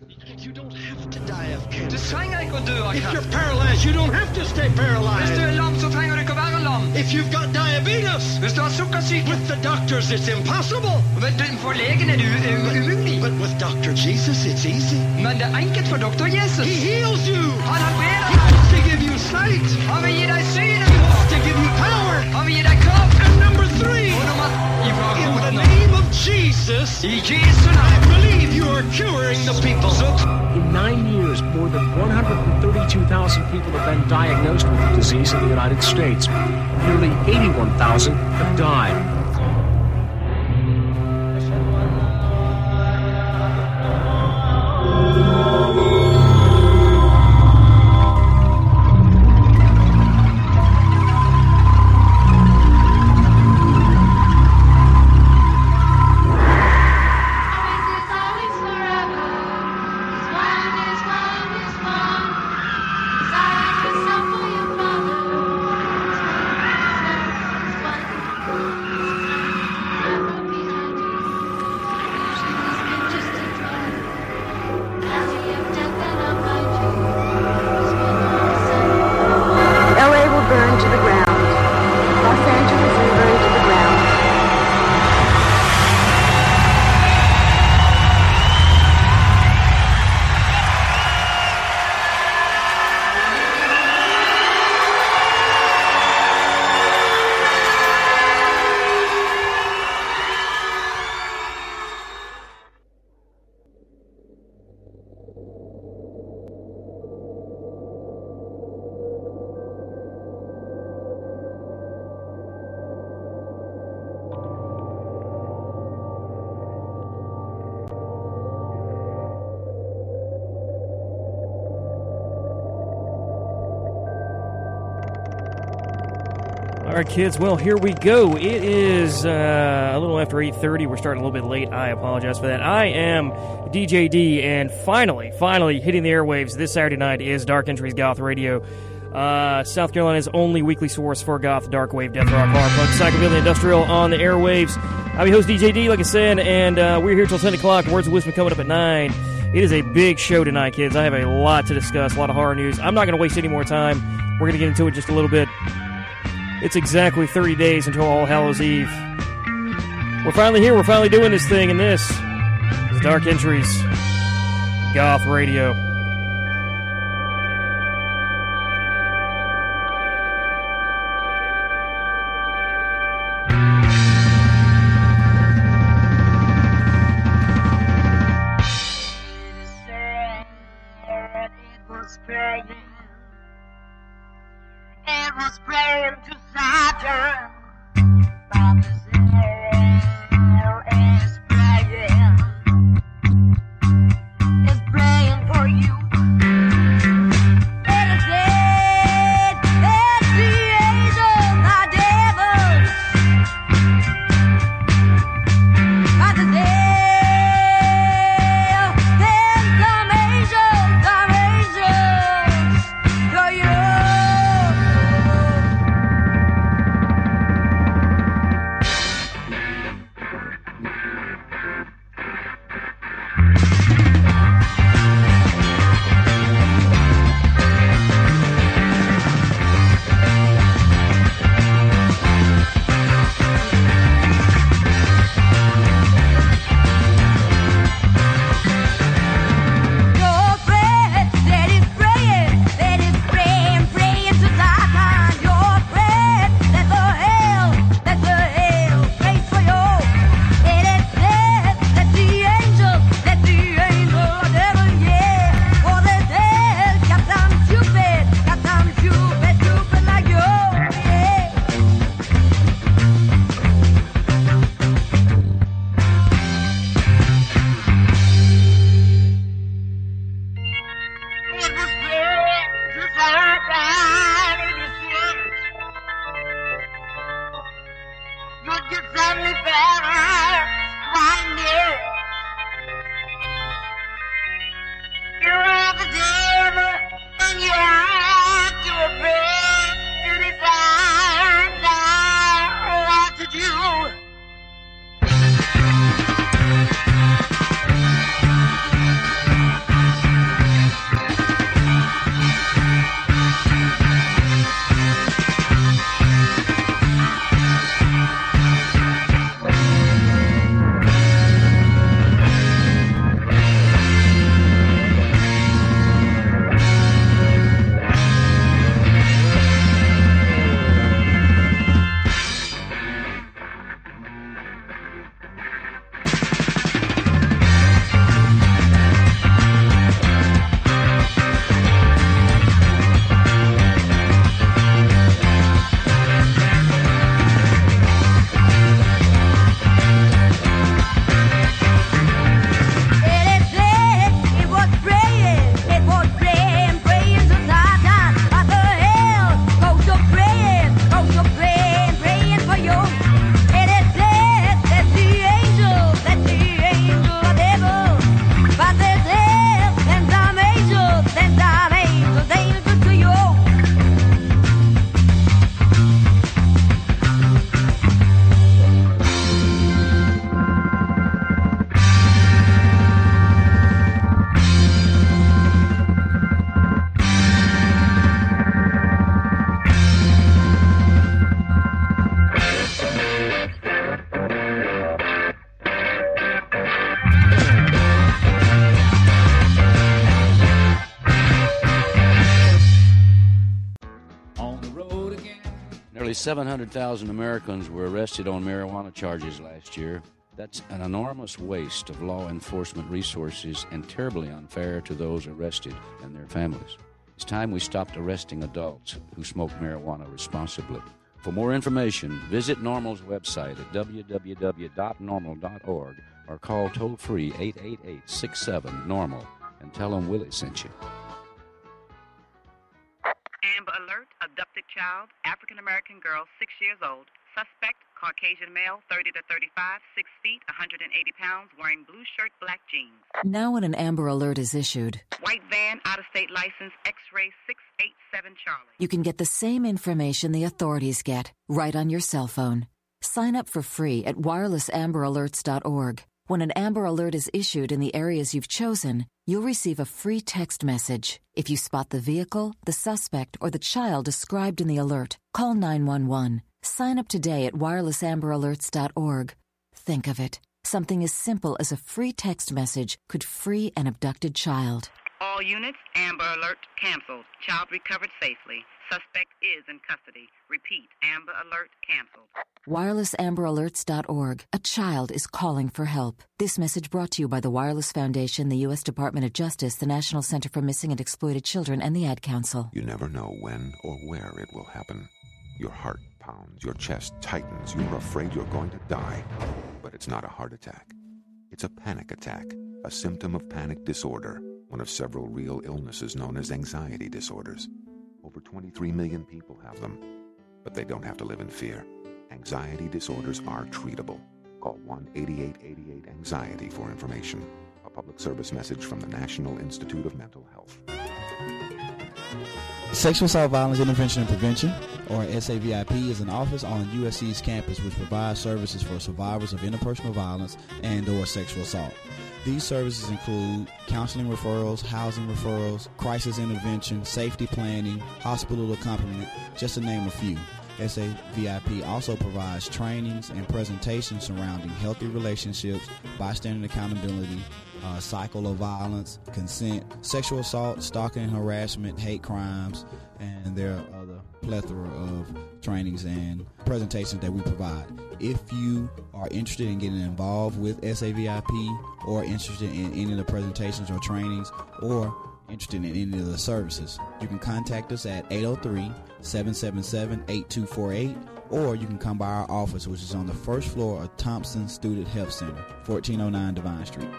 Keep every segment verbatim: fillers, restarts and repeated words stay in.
You don't have to die of cancer. Du trenger ikke å dø av If kreft. you're paralyzed, you don't have to stay Hvis du paralyzed. er lam, så trenger du ikke å være lam. If you've got diabetes, Hvis du har sukkersyke, with the doctors it's impossible. men du- for legen er det u- u- umulig. But with Doctor Jesus it's easy. Men det er enkelt for doktor Jesus. He heals you. Han helbreder He deg. wants to give you sight. Han vil gi deg syn. He wants to give you power. Han vil gi deg kraft. And number three, Og nummer ifra in the hovednavn. name of Jesus, I Jesu I navn. believe you are curing the people. In nine years, more than one hundred thirty-two thousand people have been diagnosed with the disease in the United States. Nearly eighty-one thousand have died. L A will burn to the ground. Los Angeles will burn to the ground. All right, kids. Well, here we go. It is uh, a little after eight thirty. We're starting a little bit late. I apologize for that. I am D J D, and finally, finally hitting the airwaves this Saturday night is Dark Entries Goth Radio, uh, South Carolina's only weekly source for goth, dark wave, death rock, horror punk, psychobilly, industrial on the airwaves. I'm your host, D J D, like I said, and uh, we're here till ten o'clock. Words of Wisdom coming up at nine. It is a big show tonight, kids. I have a lot to discuss, a lot of horror news. I'm not going to waste any more time. We're going to get into it just a little bit. It's exactly thirty days until All Hallows Eve. We're finally here. We're finally doing this thing, and this is Dark Entries Goth Radio. It was praying to Saturn. Bob Israel is praying. Is praying for you. It is dead. It's the angels, the devils. By the dead, then some angels, some angels to you. seven hundred thousand Americans were arrested on marijuana charges last year. That's an enormous waste of law enforcement resources and terribly unfair to those arrested and their families. It's time we stopped arresting adults who smoke marijuana responsibly. For more information, visit NORML's website at w w w dot normal dot org or call toll-free eight eight eight, six seven, NORMAL and tell them Willie sent you. Amber Alert, abducted child, African-American girl, six years old. Suspect, Caucasian male, thirty to thirty-five, six feet, one hundred eighty pounds, wearing blue shirt, black jeans. Now when an Amber Alert is issued, White van, out-of-state license, X-ray six eight seven Charlie. you can get the same information the authorities get right on your cell phone. Sign up for free at wireless amber alerts dot org. When an Amber Alert is issued in the areas you've chosen, you'll receive a free text message. If you spot the vehicle, the suspect, or the child described in the alert, call nine one one. Sign up today at wireless amber alerts dot org. Think of it. Something as simple as a free text message could free an abducted child. All units, Amber Alert canceled. Child recovered safely. Suspect is in custody. Repeat, Amber Alert canceled. wireless amber alerts dot org. A child is calling for help. This message brought to you by the Wireless Foundation, the U S Department of Justice, the National Center for Missing and Exploited Children, and the Ad Council. You never know when or where it will happen. Your heart pounds, your chest tightens, you're afraid you're going to die. But it's not a heart attack. It's a panic attack, a symptom of panic disorder, one of several real illnesses known as anxiety disorders. Over twenty-three million people have them, but they don't have to live in fear. Anxiety disorders are treatable. Call one eight eight eight eight anxiety for information. A public service message from the National Institute of Mental Health. Sexual Assault, Violence, Intervention, and Prevention, or S A V I P, is an office on U S C's campus which provides services for survivors of interpersonal violence and or sexual assault. These services include counseling referrals, housing referrals, crisis intervention, safety planning, hospital accompaniment, just to name a few. S A V I P also provides trainings and presentations surrounding healthy relationships, bystander accountability, uh, cycle of violence, consent, sexual assault, stalking and harassment, hate crimes, and there are other plethora of trainings and presentations that we provide. If you are interested in getting involved with S A V I P or interested in any of the presentations or trainings or interested in any of the services, you can contact us at eight oh three, seven seven seven, eight two four eight, or you can come by our office, which is on the first floor of Thompson Student Health Center, fourteen oh nine Devine Street.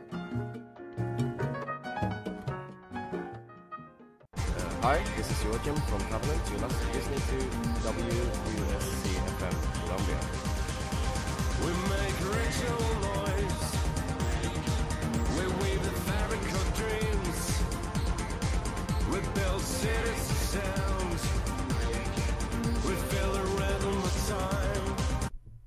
Hi, this is Joachim from Covenant. You're listening to W U S C F M Columbia. We make ritual noise. We weave the fabric of dreams. We build cities of sound. We feel the rhythm of time.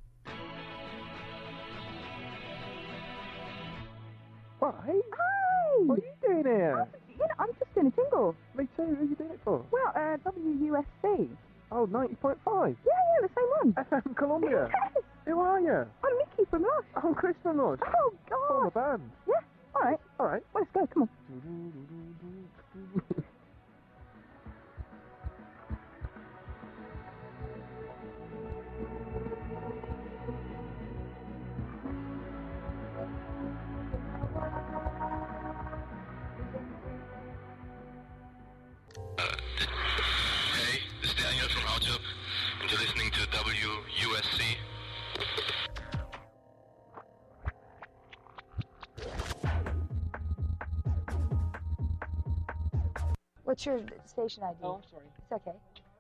What? Hey? Hi! What are you doing here? You know, I'm just doing a jingle. Me too. Who are you doing it for? Well, uh, W U S C. Oh, ninety point five? Yeah, yeah, the same one. F M Columbia. Yes. Who are you? I'm Mickey from Lush. Oh, Chris from Lush. Oh, God. Form a band. Yeah, all right. All right. Well, let's go, come on. Hey, this is Daniel from Outjob, and you're listening to W U S C. What's your station I D? Oh, I'm sorry. It's okay.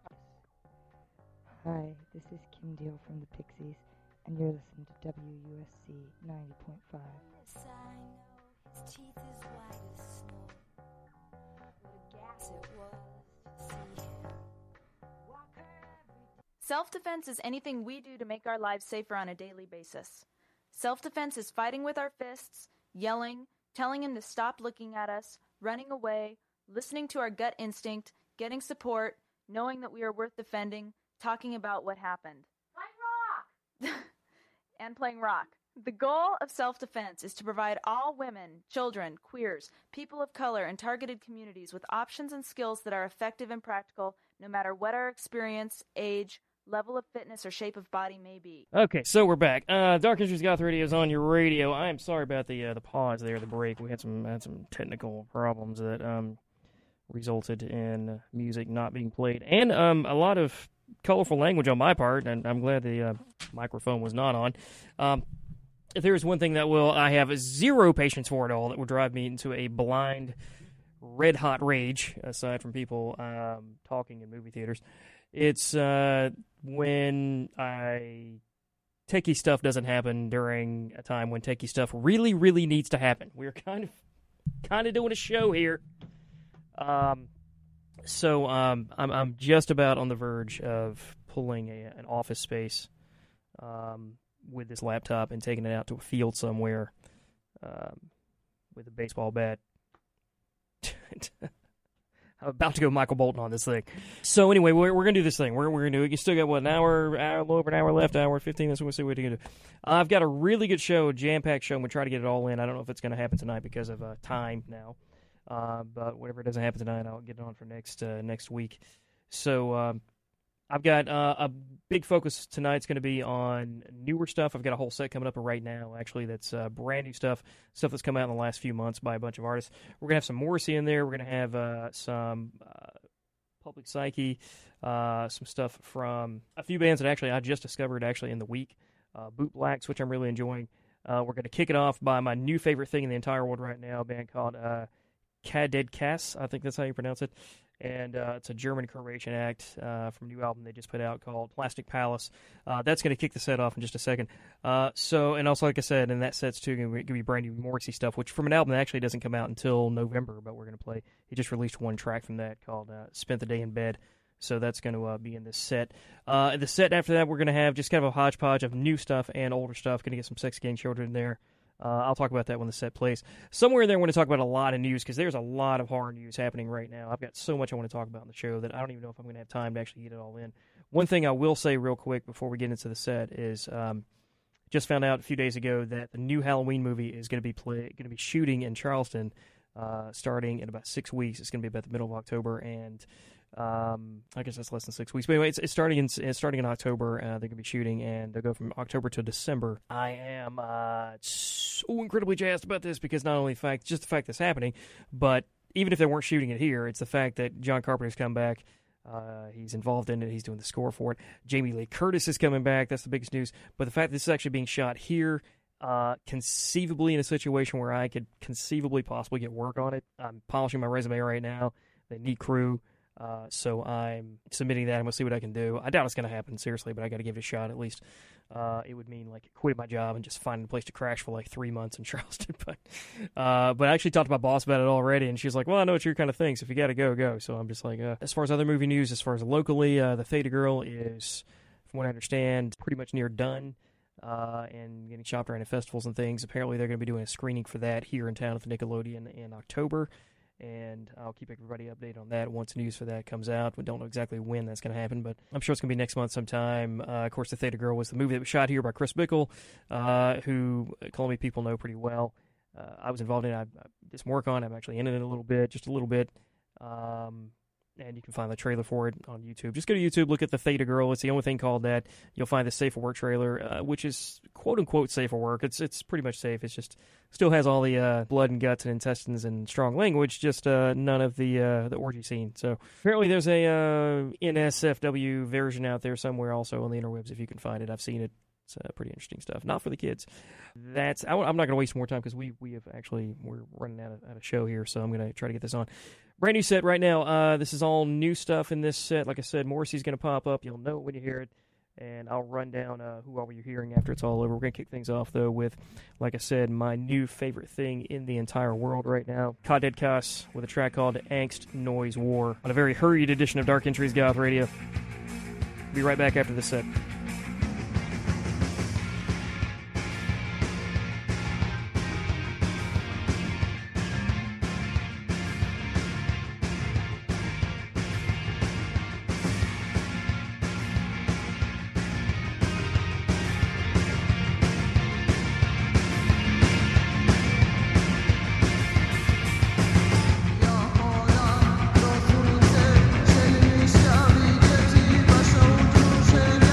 Hi, this is Kim Deal from the Pixies, and you're listening to W U S C ninety point five. Yes, I know his teeth is white as snow. What a gas it was to see him walk her every day. Self-defense is anything we do to make our lives safer on a daily basis. Self-defense is fighting with our fists, yelling, telling him to stop looking at us, running away, listening to our gut instinct, getting support, knowing that we are worth defending, talking about what happened. Playing rock! And playing rock. The goal of self-defense is to provide all women, children, queers, people of color, and targeted communities with options and skills that are effective and practical, no matter what our experience, age, level of fitness or shape of body may be. Okay, so we're back. Uh, Dark Entries Goth Radio is on your radio. I am sorry about the uh, the pause there, the break. We had some had some technical problems that um resulted in music not being played, and um a lot of colorful language on my part, and I'm glad the uh, microphone was not on. Um, if there is one thing that will I have zero patience for at all, that will drive me into a blind, red-hot rage, aside from people um, talking in movie theaters, it's uh, when I techie stuff doesn't happen during a time when techie stuff really, really needs to happen. We're kind of kind of doing a show here. Um, so um, I'm I'm just about on the verge of pulling a, an office space um, with this laptop and taking it out to a field somewhere um, with a baseball bat. I'm about to go Michael Bolton on this thing. So anyway, we're we're gonna do this thing. We're we're gonna do it. You still got what, an hour, hour, a little over an hour left, hour fifteen. That's what we'll see what you're gonna do. Uh, I've got a really good show, a jam-packed show. I'm gonna try to get it all in. I don't know if it's gonna happen tonight because of uh, time now. Uh, but whatever doesn't happen tonight, I'll get it on for next uh, next week. So um, I've got uh, a big focus tonight's going to be on newer stuff. I've got a whole set coming up right now, actually, that's uh, brand new stuff, stuff that's come out in the last few months by a bunch of artists. We're going to have some Morrissey in there. We're going to have uh, some uh, Public Psyche, uh, some stuff from a few bands that actually I just discovered actually in the week. Uh, Boot Blacks, which I'm really enjoying. Uh, we're going to kick it off by my new favorite thing in the entire world right now, a band called uh, Kaded Kass, I think that's how you pronounce it. And uh, it's a German-Croatian act uh, from a new album they just put out called Plastic Palace. Uh, that's going to kick the set off in just a second. Uh, so, and also, like I said, and that set's too going to be brand new Morrissey stuff, which from an album that actually doesn't come out until November, but we're going to play. He just released one track from that called uh, Spent the Day in Bed. So that's going to uh, be in this set. Uh, the set after that, we're going to have just kind of a hodgepodge of new stuff and older stuff. Going to get some Sex Gang Children in there. Uh, I'll talk about that when the set plays. Somewhere in there, I want to talk about a lot of news, because there's a lot of horror news happening right now. I've got so much I want to talk about in the show that I don't even know if I'm going to have time to actually get it all in. One thing I will say real quick before we get into the set is um, just found out a few days ago that the new Halloween movie is going to be play, going to be shooting in Charleston uh, starting in about six weeks. It's going to be about the middle of October, and Um, I guess that's less than six weeks. But anyway, it's, it's starting in it's starting in October. Uh, they're going to be shooting, and they'll go from October to December. I am uh, so incredibly jazzed about this, because not only the fact, just the fact that's happening, but even if they weren't shooting it here, it's the fact that John Carpenter's come back. Uh, he's involved in it. He's doing the score for it. Jamie Lee Curtis is coming back. That's the biggest news. But the fact that this is actually being shot here, uh, conceivably in a situation where I could conceivably possibly get work on it. I'm polishing my resume right now. They need crew. Uh, so I'm submitting that. I'm going to see what I can do. I doubt it's going to happen, seriously, but I got to give it a shot at least. Uh, it would mean like quitting my job and just finding a place to crash for like three months in Charleston. but uh, but I actually talked to my boss about it already, and she's like, well, I know it's your kind of thing, so if you got to go, go. So I'm just like, uh, as far as other movie news, as far as locally, uh, The Theta Girl is, from what I understand, pretty much near done. Uh, and getting shopped around at festivals and things. Apparently they're going to be doing a screening for that here in town at the Nickelodeon in October. And I'll keep everybody updated on that once news for that comes out. We don't know exactly when that's going to happen, but I'm sure it's going to be next month sometime. Uh, of course, The Theta Girl was the movie that was shot here by Chris Bickle, uh, who Columbia people know pretty well. Uh, I was involved in it. I, I did some work on it. I'm actually in it a little bit, just a little bit. Um, and you can find the trailer for it on YouTube. Just go to YouTube, look at The Theta Girl. It's the only thing called that. You'll find the Safe for Work trailer, uh, which is quote-unquote safe for work. It's it's pretty much safe. It's just still has all the uh, blood and guts and intestines and strong language, just uh, none of the uh, the orgy scene. So apparently there's a uh, N S F W version out there somewhere also on the interwebs if you can find it. I've seen it. It's uh, pretty interesting stuff. Not for the kids. That's I, I'm not going to waste more time, because we we have actually we're running out of, out of show here, so I'm going to try to get this on. Brand new set right now. Uh, this is all new stuff in this set. Like I said, Morrissey's going to pop up. You'll know it when you hear it, and I'll run down uh, who all you're hearing after it's all over. We're going to kick things off though with, like I said, my new favorite thing in the entire world right now, Kaded Kass, with a track called Angst Noise War on a very hurried edition of Dark Entries Goth Radio. Be right back after this set. Başa ucu seni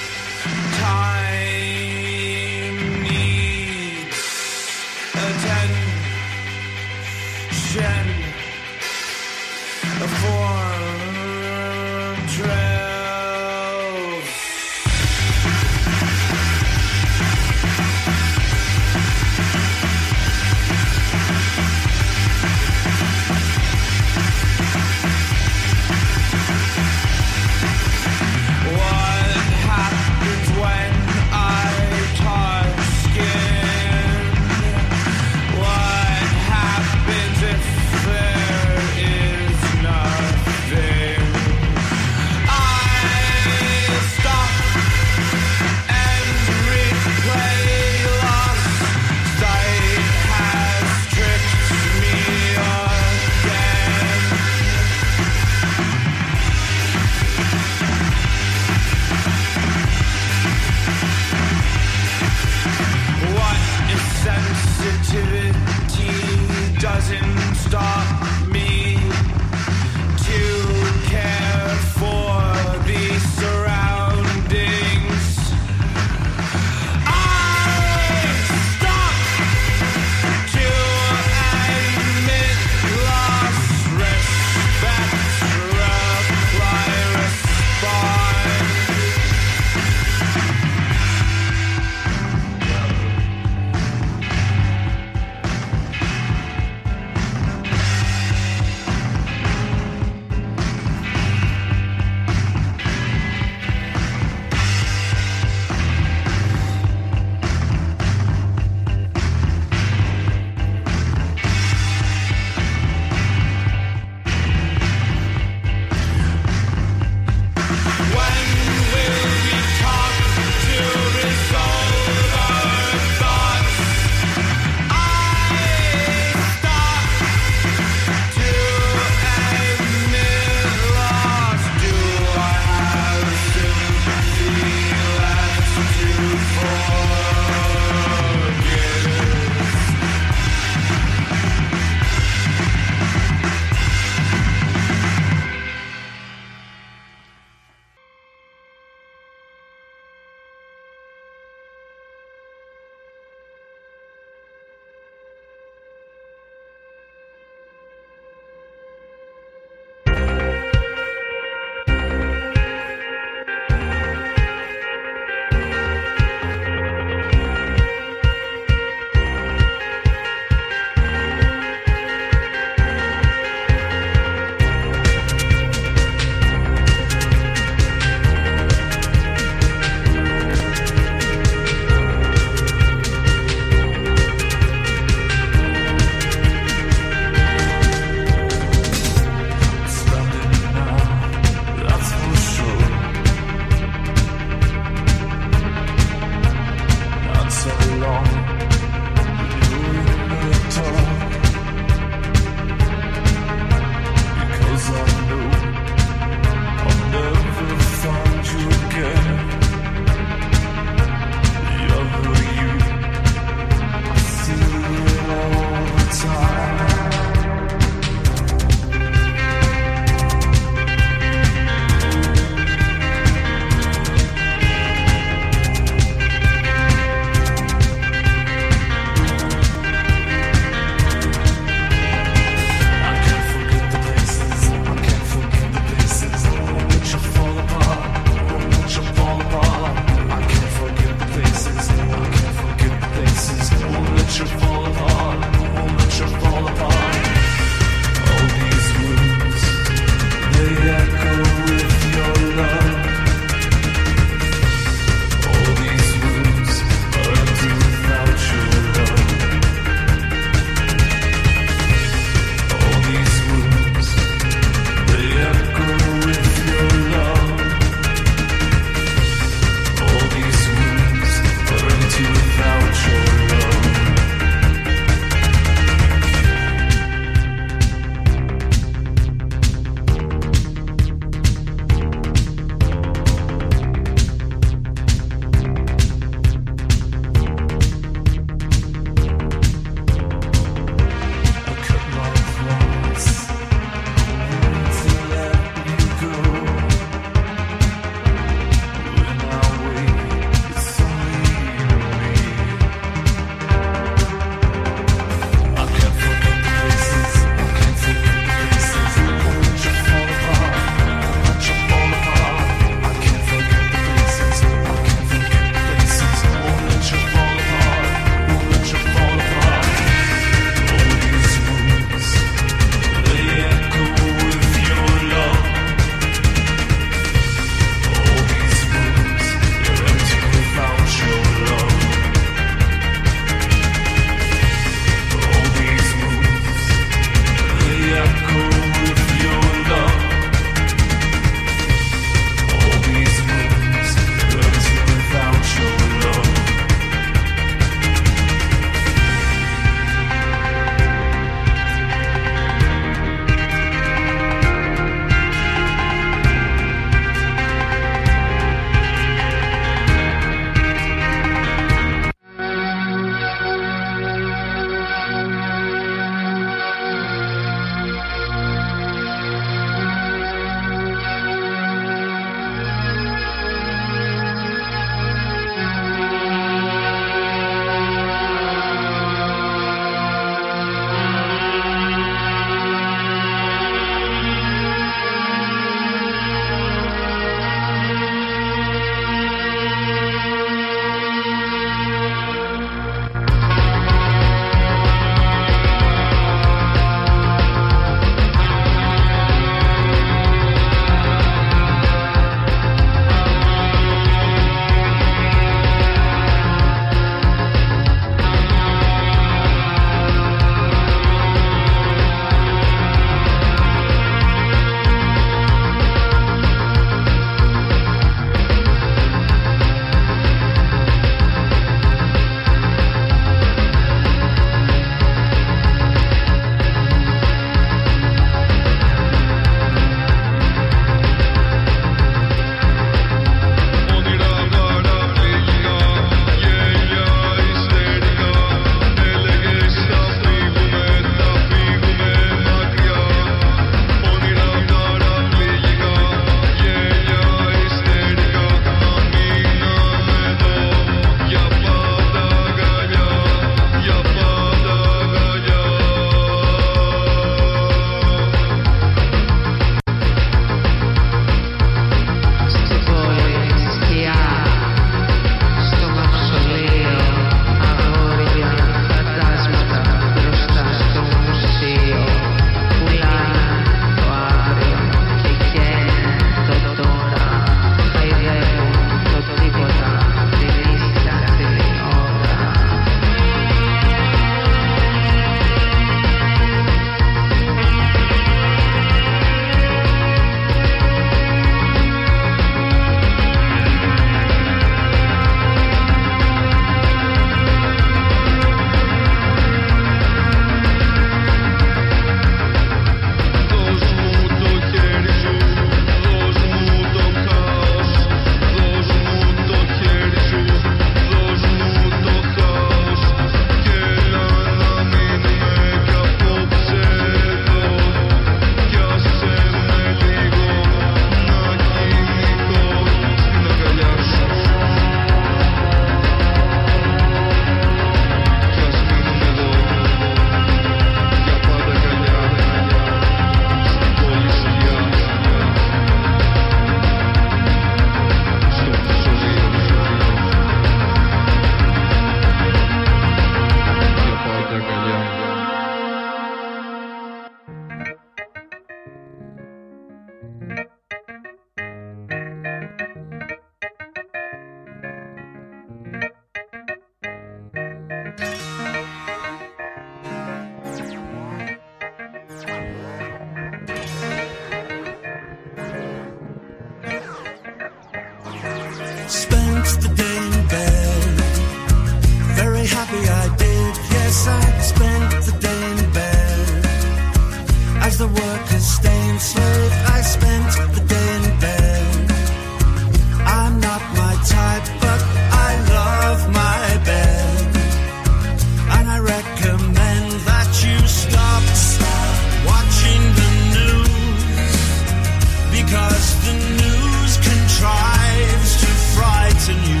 spent the day in bed. Very happy I did, yes, I spent the day in bed. As the workers stay enslaved, I spent the day in bed. I'm not my type, but I love my bed. And I recommend that you stop, stop watching the news, because the news contrives to frighten you,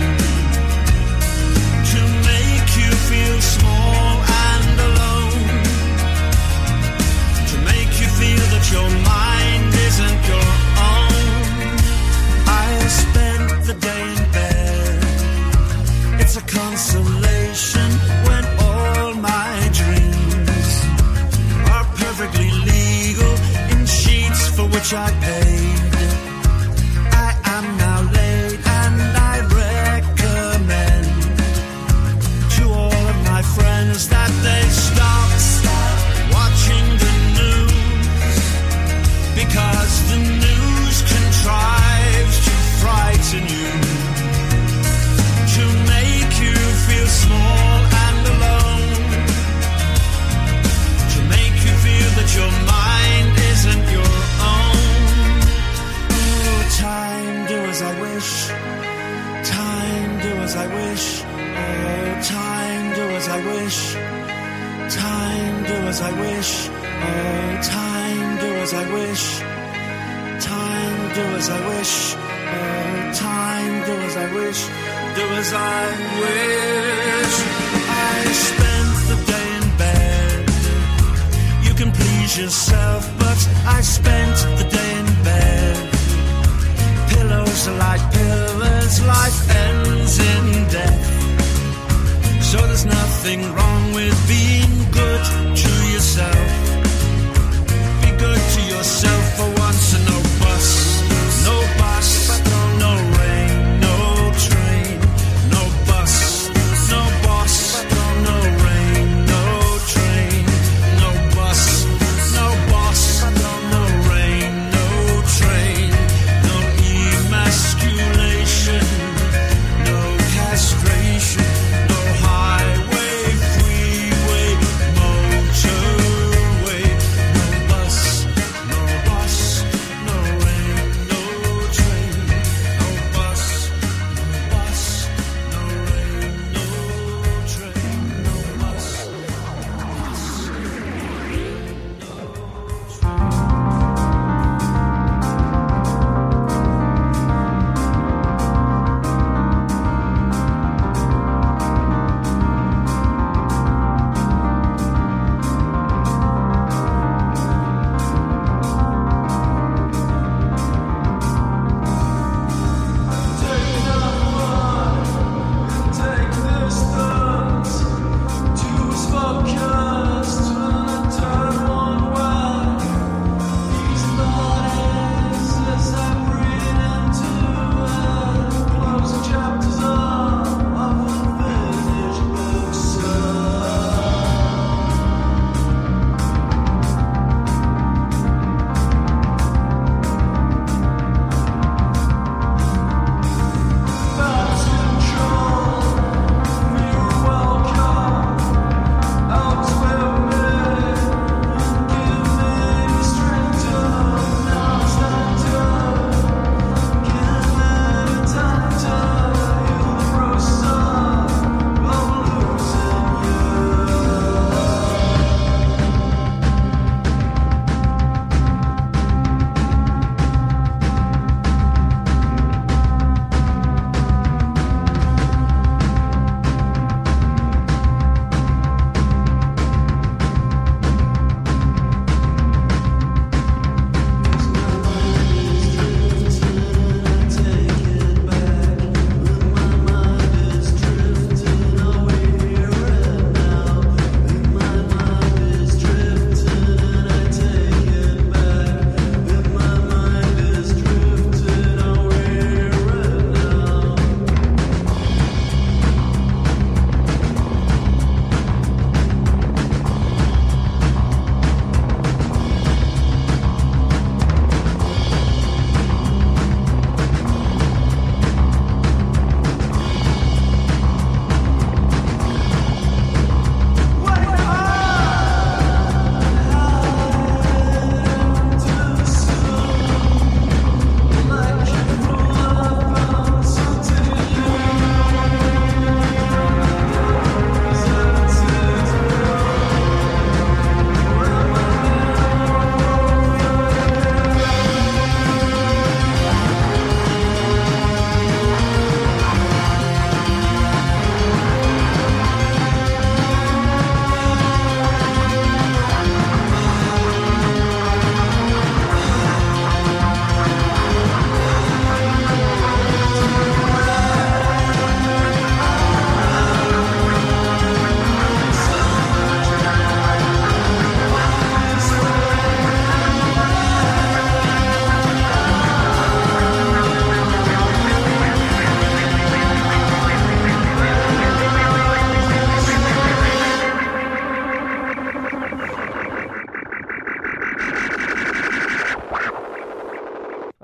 to make you feel small and alone, to make you feel that your mind isn't your own. I spent the day in bed. It's a consolation when all my dreams are perfectly legal in sheets for which I paid. I am now late and I recommend to all of my friends that they stop, stop watching the news, because the news contrives to frighten you, to make you feel small and alone, to make you feel that your mind isn't your own. Oh, time, do as I wish. Time, do as I wish. Oh, time, do as I wish. Time, do as I wish. Oh, time, do as I wish. Time, do as I wish. Oh, time, do as I wish. Do as I wish. I spent the day in bed. You can please yourself, but I spent the day in bed. Pillows are like pillars, life ends in death. So there's nothing wrong with being good to yourself. Be good to yourself for once, and no bus, no bus, no rain, no train, no bus, no bus, no rain, no train, no bus, no bus, no rain.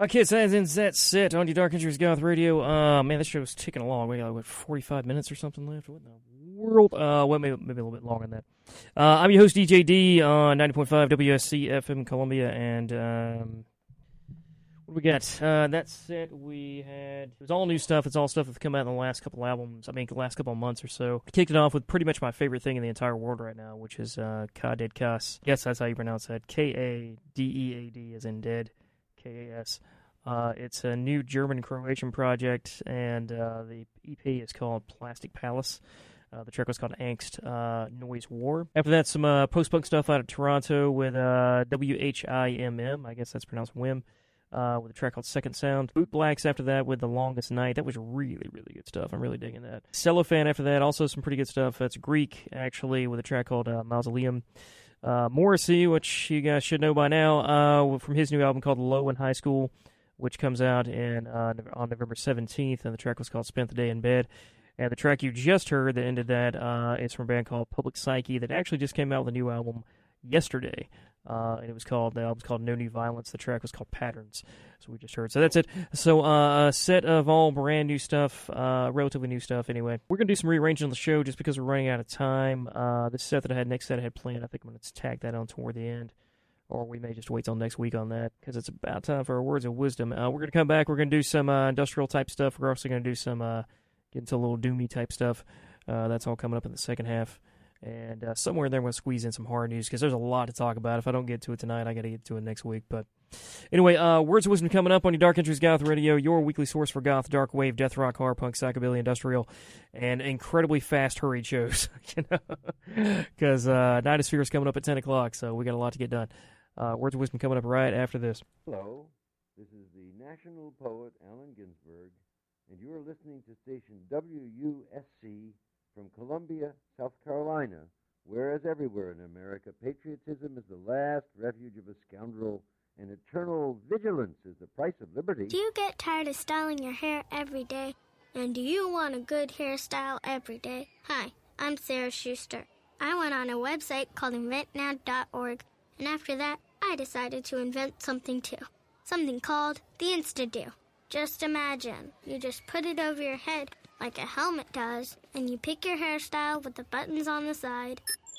Okay, so that's that set on your Dark Entries Goth Radio. Uh, man, this show's ticking along. We got, what, forty-five minutes or something left? What in the world? Uh, well, maybe, maybe a little bit longer than that. Uh, I'm your host, D J D, on ninety point five W S C F M Columbia, and um, what do we got? Uh, that set we had, it was all new stuff. It's all stuff that's come out in the last couple albums, I mean, the last couple of months or so. Kicked it off with pretty much my favorite thing in the entire world right now, which is uh, Ka Dead Kas. Yes, that's how you pronounce that. K A D E A D as in dead. K A S. Uh, it's a new German-Croatian project, and uh, the E P is called Plastic Palace. Uh, the track was called Angst uh, Noise War. After that, some uh, post-punk stuff out of Toronto with uh, W H I M M. I guess that's pronounced Wim. Uh, with a track called Second Sound. Boot Blacks after that with The Longest Night. That was really, really good stuff. I'm really digging that. Cellophane after that. Also some pretty good stuff. That's Greek, actually, with a track called uh, Mausoleum. Uh, Morrissey, which you guys should know by now, uh, from his new album called Low in High School, which comes out in uh, on November seventeenth, and the track was called Spent the Day in Bed. And the track you just heard that ended that uh, is from a band called Public Psyche that actually just came out with a new album yesterday. Uh, and it was called, the album's called No New Violence. The track was called Patterns. So we just heard. So that's it. So uh, a set of all brand new stuff, uh, relatively new stuff anyway. We're going to do some rearranging on the show just because we're running out of time. Uh, this set that I had, next set I had planned, I think I'm going to tag that on toward the end. Or we may just wait till next week on that because it's about time for our words of wisdom. Uh, we're going to come back. We're going to do some uh, industrial type stuff. We're also going to do some, uh, get into a little doomy type stuff. Uh, that's all coming up in the second half. And uh, somewhere in there, I'm going to squeeze in some hard news because there's a lot to talk about. If I don't get to it tonight, I got to get to it next week. But anyway, uh, Words of Wisdom coming up on your Dark Entries Goth Radio, your weekly source for goth, dark wave, death rock, horror punk, psychobilly, industrial, and incredibly fast, hurried shows. you know, because uh, Nightosphere is coming up at ten o'clock, so we got a lot to get done. Uh, Words of Wisdom coming up right after this. Hello, this is the national poet Allen Ginsberg, and you are listening to station W U S C from Columbia, South Carolina, whereas everywhere in America, patriotism is the last refuge of a scoundrel, and eternal vigilance is the price of liberty. Do you get tired of styling your hair every day? And do you want a good hairstyle every day? Hi, I'm Sarah Schuster. I went on a website called invent now dot org, and after that, I decided to invent something too. Something called the Insta-Do. Just imagine, you just put it over your head like a helmet does, and you pick your hairstyle with the buttons on the side,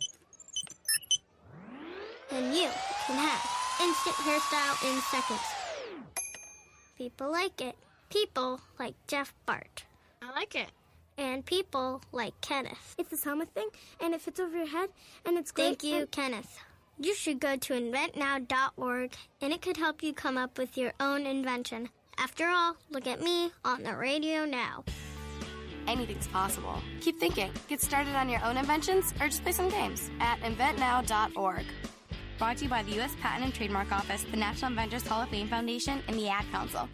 and you can have instant hairstyle in seconds. People like it. People like Jeff Bart. I like it. And people like Kenneth. It's this helmet thing, and it fits over your head, and it's great. Thank you, and Kenneth. You should go to invent now dot org, and it could help you come up with your own invention. After all, look at me on the radio now. Anything's possible. Keep thinking. Get started on your own inventions or just play some games at invent now dot org. Brought to you by the U S Patent and Trademark Office, the National Inventors Hall of Fame Foundation, and the Ad Council.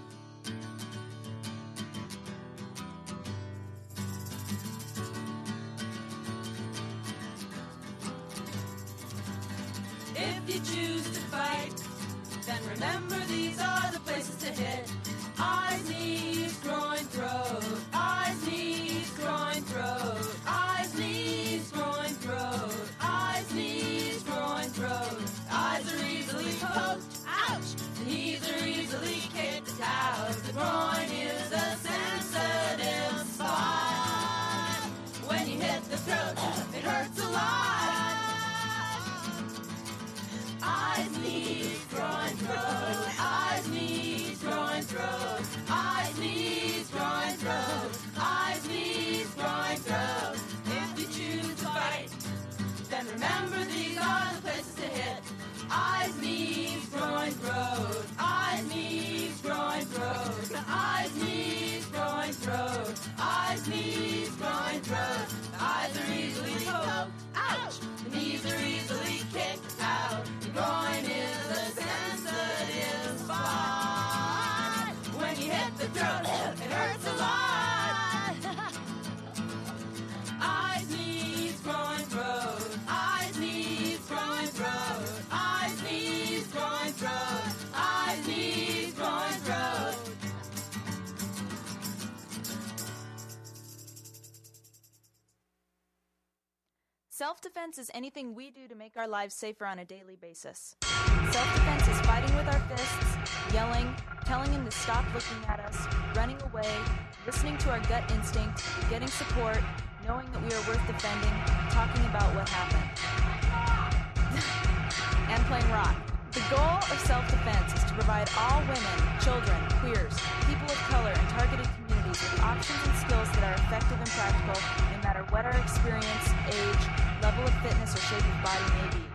If you choose to fight, then remember these are the places to hit. Eyes, knees, groin, throat. Eyes, knees, groin, throat. Eyes, knees, groin, throat. Eyes, knees, groin, throat. Eyes are easily poked, ouch! The knees are easily kicked out. The groin is a sensitive spot. When you hit the throat, it hurts a lot. Eyes, knees, groin, throat. Eyes, knees, groin, throat. Eyes, knees, groin, throat. Eyes, knees, groin, throat. If you choose to fight, then remember these are the places to hit. Eyes, knees, groin, throat. Eyes, knees, groin, throat. Eyes, knees, groin, throat. Eyes, knees, groin, throat. The eyes are easily poked, ouch! The knees are easily kicked out. The groin is a sensitive spot. When you hit the throat, it hurts a lot. Eyes, knees, groin, throat. Eyes, knees, groin, throat. Eyes, knees, groin, throat. Eyes, knees, groin, throat. Self-defense is anything we do to make our lives safer on a daily basis. Self-defense is fighting with our fists, yelling, to stop looking at us, running away, listening to our gut instinct, getting support, knowing that we are worth defending, talking about what happened. And playing rock. The goal of self-defense is to provide all women, children, queers, people of color, and targeted communities with options and skills that are effective and practical, no matter what our experience, age, level of fitness, or shape of body may be.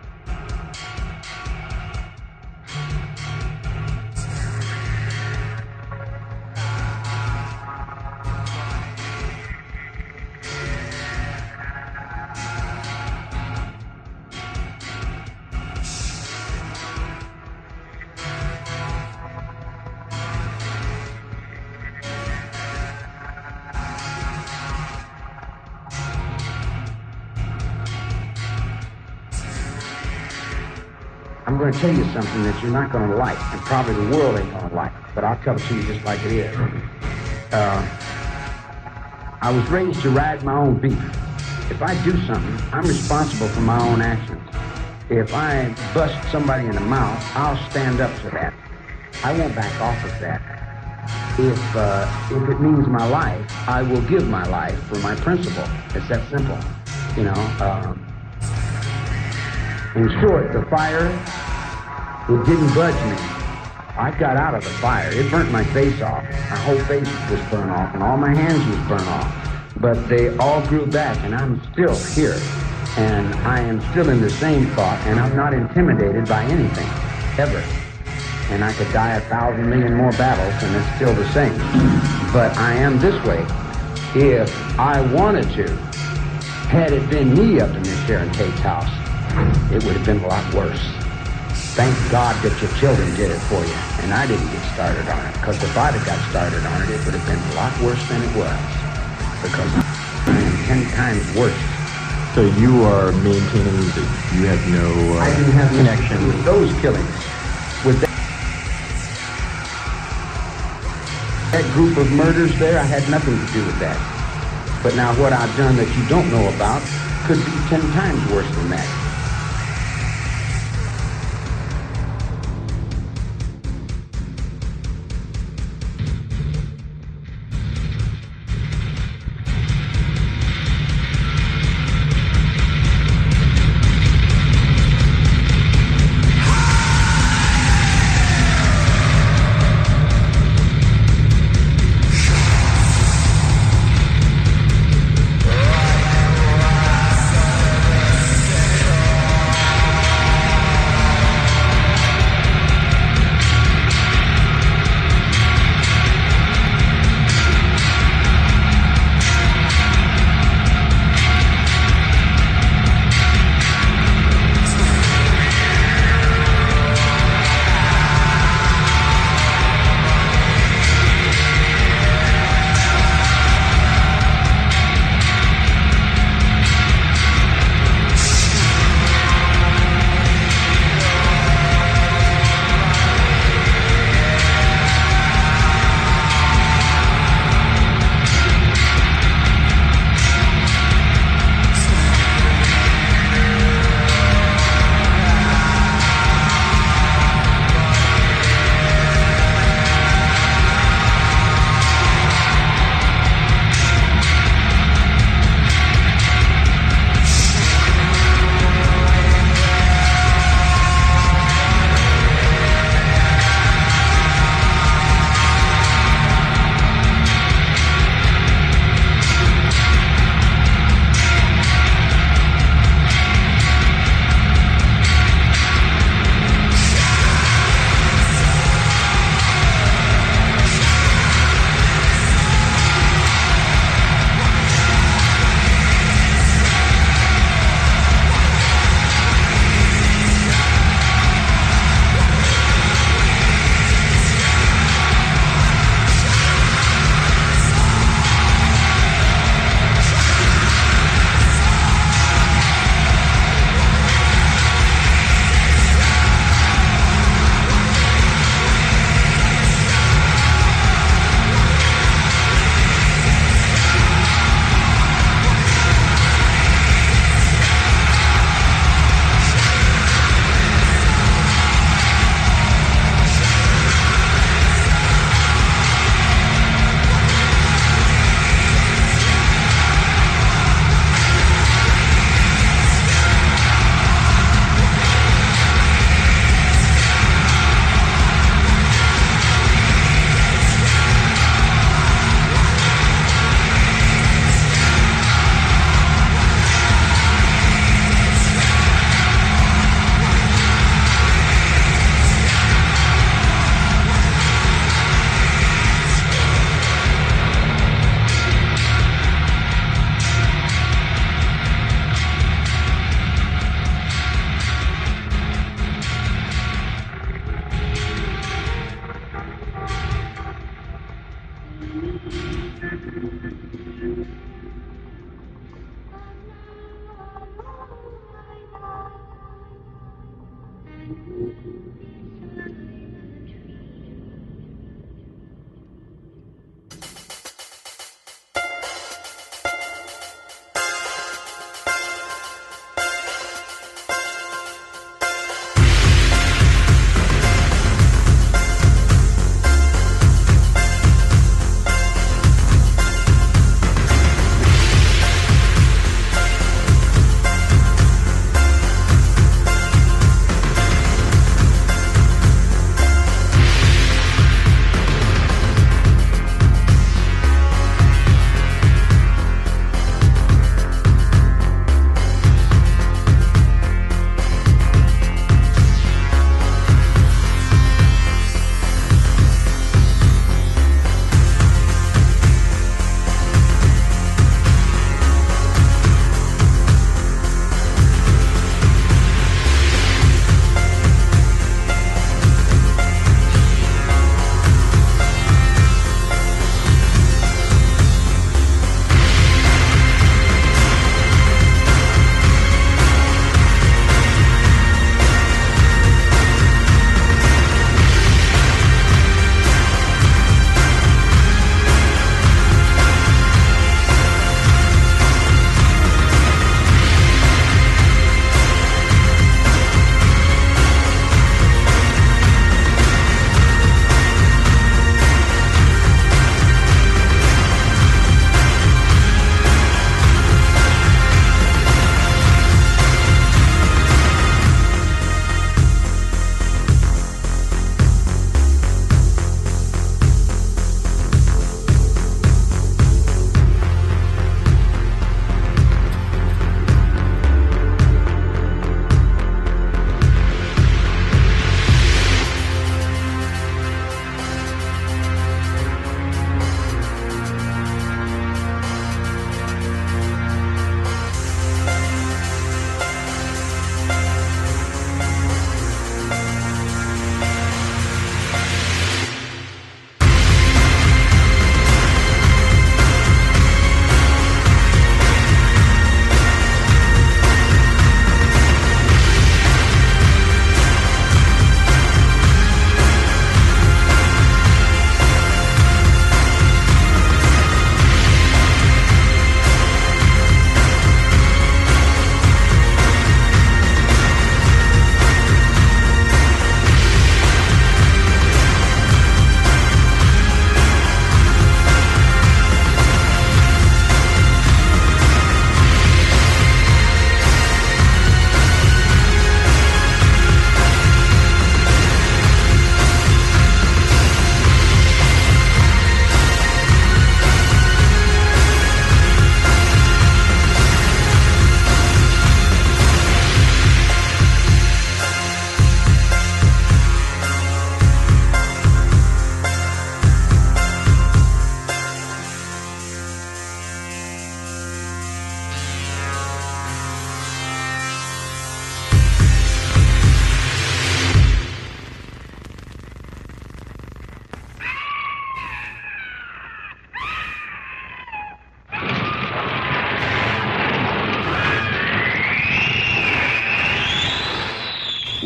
I'm going to tell you something that you're not going to like, and probably the world ain't going to like, but I'll tell it to you just like it is. Uh, I was raised to ride my own beat. If I do something, I'm responsible for my own actions. If I bust somebody in the mouth, I'll stand up to that. I won't back off of that. If, uh, if it means my life, I will give my life for my principle. It's that simple, you know. Um, In short, the fire, it didn't budge me. I got out of the fire. It burnt my face off. My whole face was burned off, and all my hands was burned off. But they all grew back, and I'm still here. And I am still in the same thought, and I'm not intimidated by anything, ever. And I could die a thousand million more battles, and it's still the same. But I am this way. If I wanted to, had it been me up in this Sharon Tate's house, it would have been a lot worse. Thank God that your children did it for you, and I didn't get started on it, because if I'd have got started on it, it would have been a lot worse than it was, because I am ten times worse. So you are maintaining that you have no uh, I didn't have connection with those killings, with that, that group of murders there. I had nothing to do with that. But now what I've done that you don't know about could be ten times worse than that.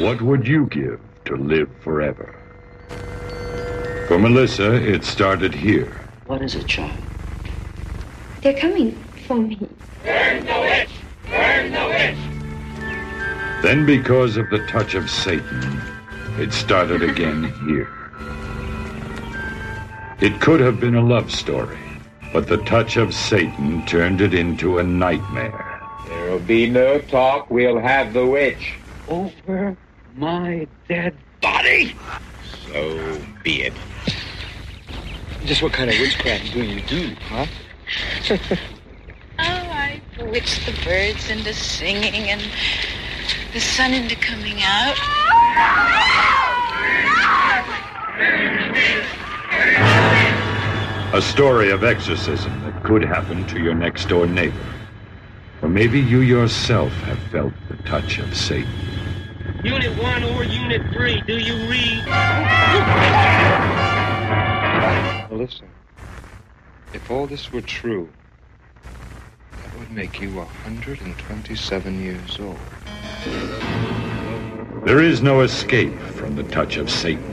What would you give to live forever? For Melissa, it started here. What is it, child? They're coming for me. Burn the witch! Burn the witch! Then, because of the touch of Satan, it started again here. It could have been a love story, but the touch of Satan turned it into a nightmare. There'll be no talk. We'll have the witch. Over my dead body? So be it. Just what kind of witchcraft do you do, huh? Oh, I bewitched the birds into singing and the sun into coming out. A story of exorcism that could happen to your next-door neighbor. Or maybe you yourself have felt the touch of Satan. Unit one or Unit three, do you read? Melissa, if all this were true, that would make you one hundred twenty-seven years old. There is no escape from the touch of Satan.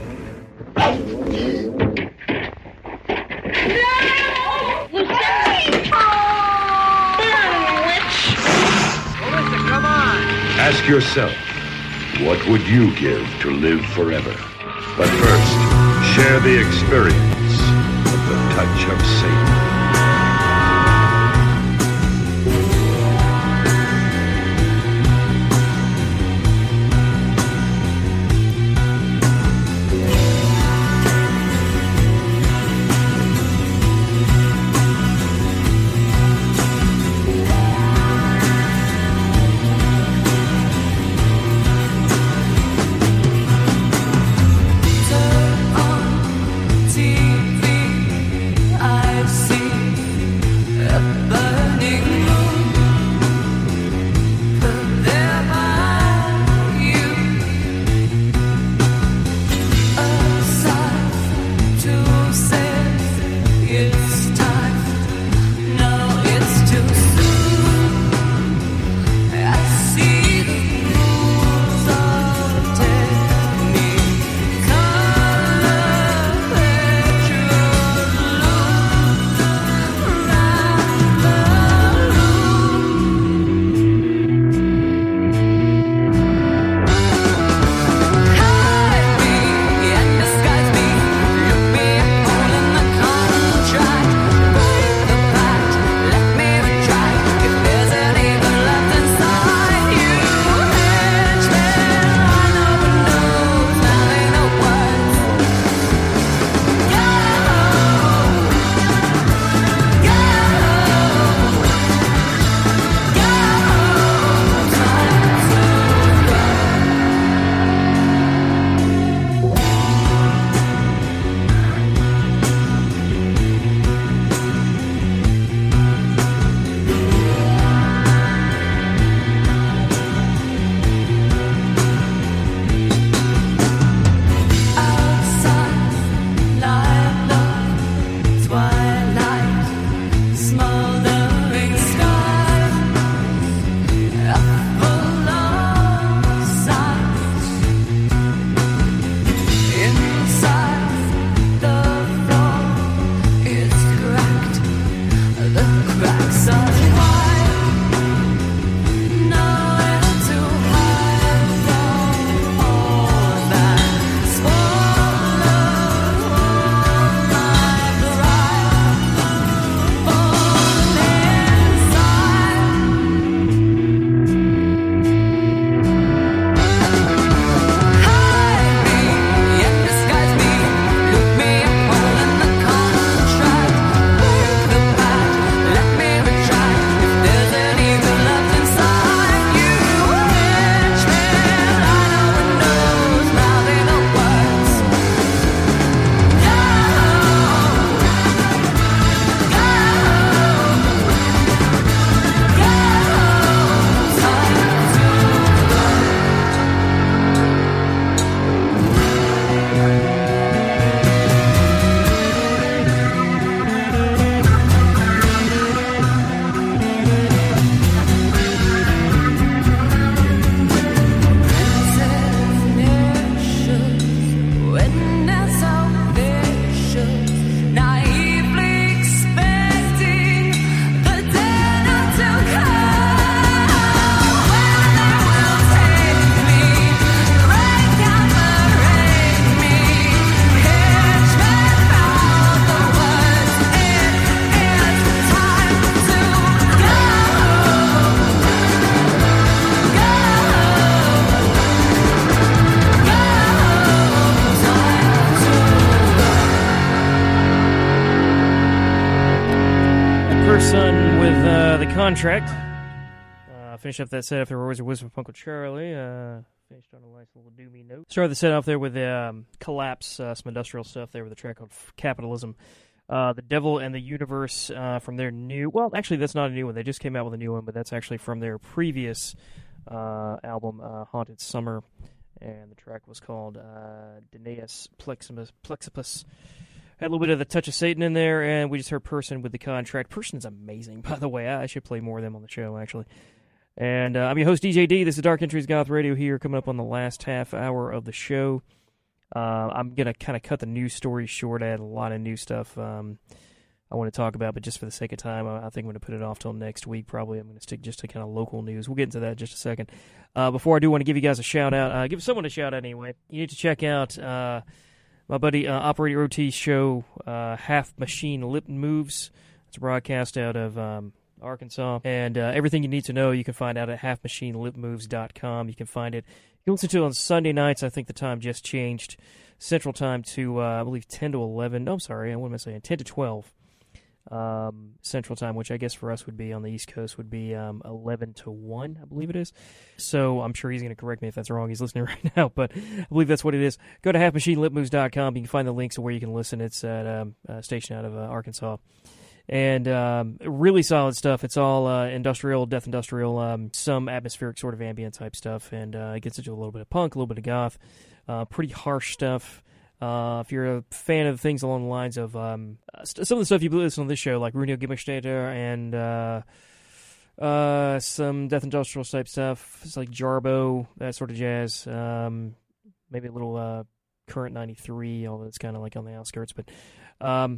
Ask yourself, what would you give to live forever? But first, share the experience of the touch of Satan. T V, I've seen Contract. Uh, finish up that set after Wizard Wisdom of Uncle Charlie. Uh, finished on a nice little doomy note. Started the set off there with um, Collapse, uh, some industrial stuff there with a track called Capitalism. Uh, the Devil and the Universe uh, from their new... Well, actually, that's not a new one. They just came out with a new one, but that's actually from their previous uh, album, uh, Haunted Summer. And the track was called uh, Danaeus Pleximus. Plexipus. Had a little bit of the Touch of Satan in there, and we just heard Person with the Contract. Person's amazing, by the way. I should play more of them on the show, actually. And uh, I'm your host, D J D. This is Dark Entries Goth Radio here, coming up on the last half hour of the show. Uh, I'm going to kind of cut the news story short. I had a lot of new stuff um, I want to talk about, but just for the sake of time, I, I think I'm going to put it off till next week. Probably I'm going to stick just to kind of local news. We'll get into that in just a second. Uh, before I do want to give you guys a shout-out, uh, give someone a shout-out anyway. You need to check out... Uh, My buddy uh, Operator O T's show, uh, Half Machine Lip Moves. It's a broadcast out of um, Arkansas. And uh, everything you need to know you can find out at half machine lip moves dot com. You can find it. You can listen to it on Sunday nights. I think the time just changed. Central Time to, uh, I believe, ten to eleven. No, I'm sorry. What am I saying? ten to twelve. Um, Central Time, which I guess for us would be on the East Coast, would be um, eleven to one, I believe it is. So I'm sure he's going to correct me if that's wrong. He's listening right now, but I believe that's what it is. Go to half machine lip moves dot com. You can find the links to where you can listen. It's at um, a station out of uh, Arkansas. And um, really solid stuff. It's all uh, industrial, death industrial, um, some atmospheric sort of ambient type stuff, and uh, it gets into a little bit of punk, a little bit of goth, uh, pretty harsh stuff. Uh, if you're a fan of things along the lines of um, some of the stuff you listen on this show, like Runio Gimmickstater and uh, uh, some death industrial type stuff, it's like Jarbo, that sort of jazz. Um, maybe a little uh, Current ninety-three, although it's kind of like on the outskirts, but um,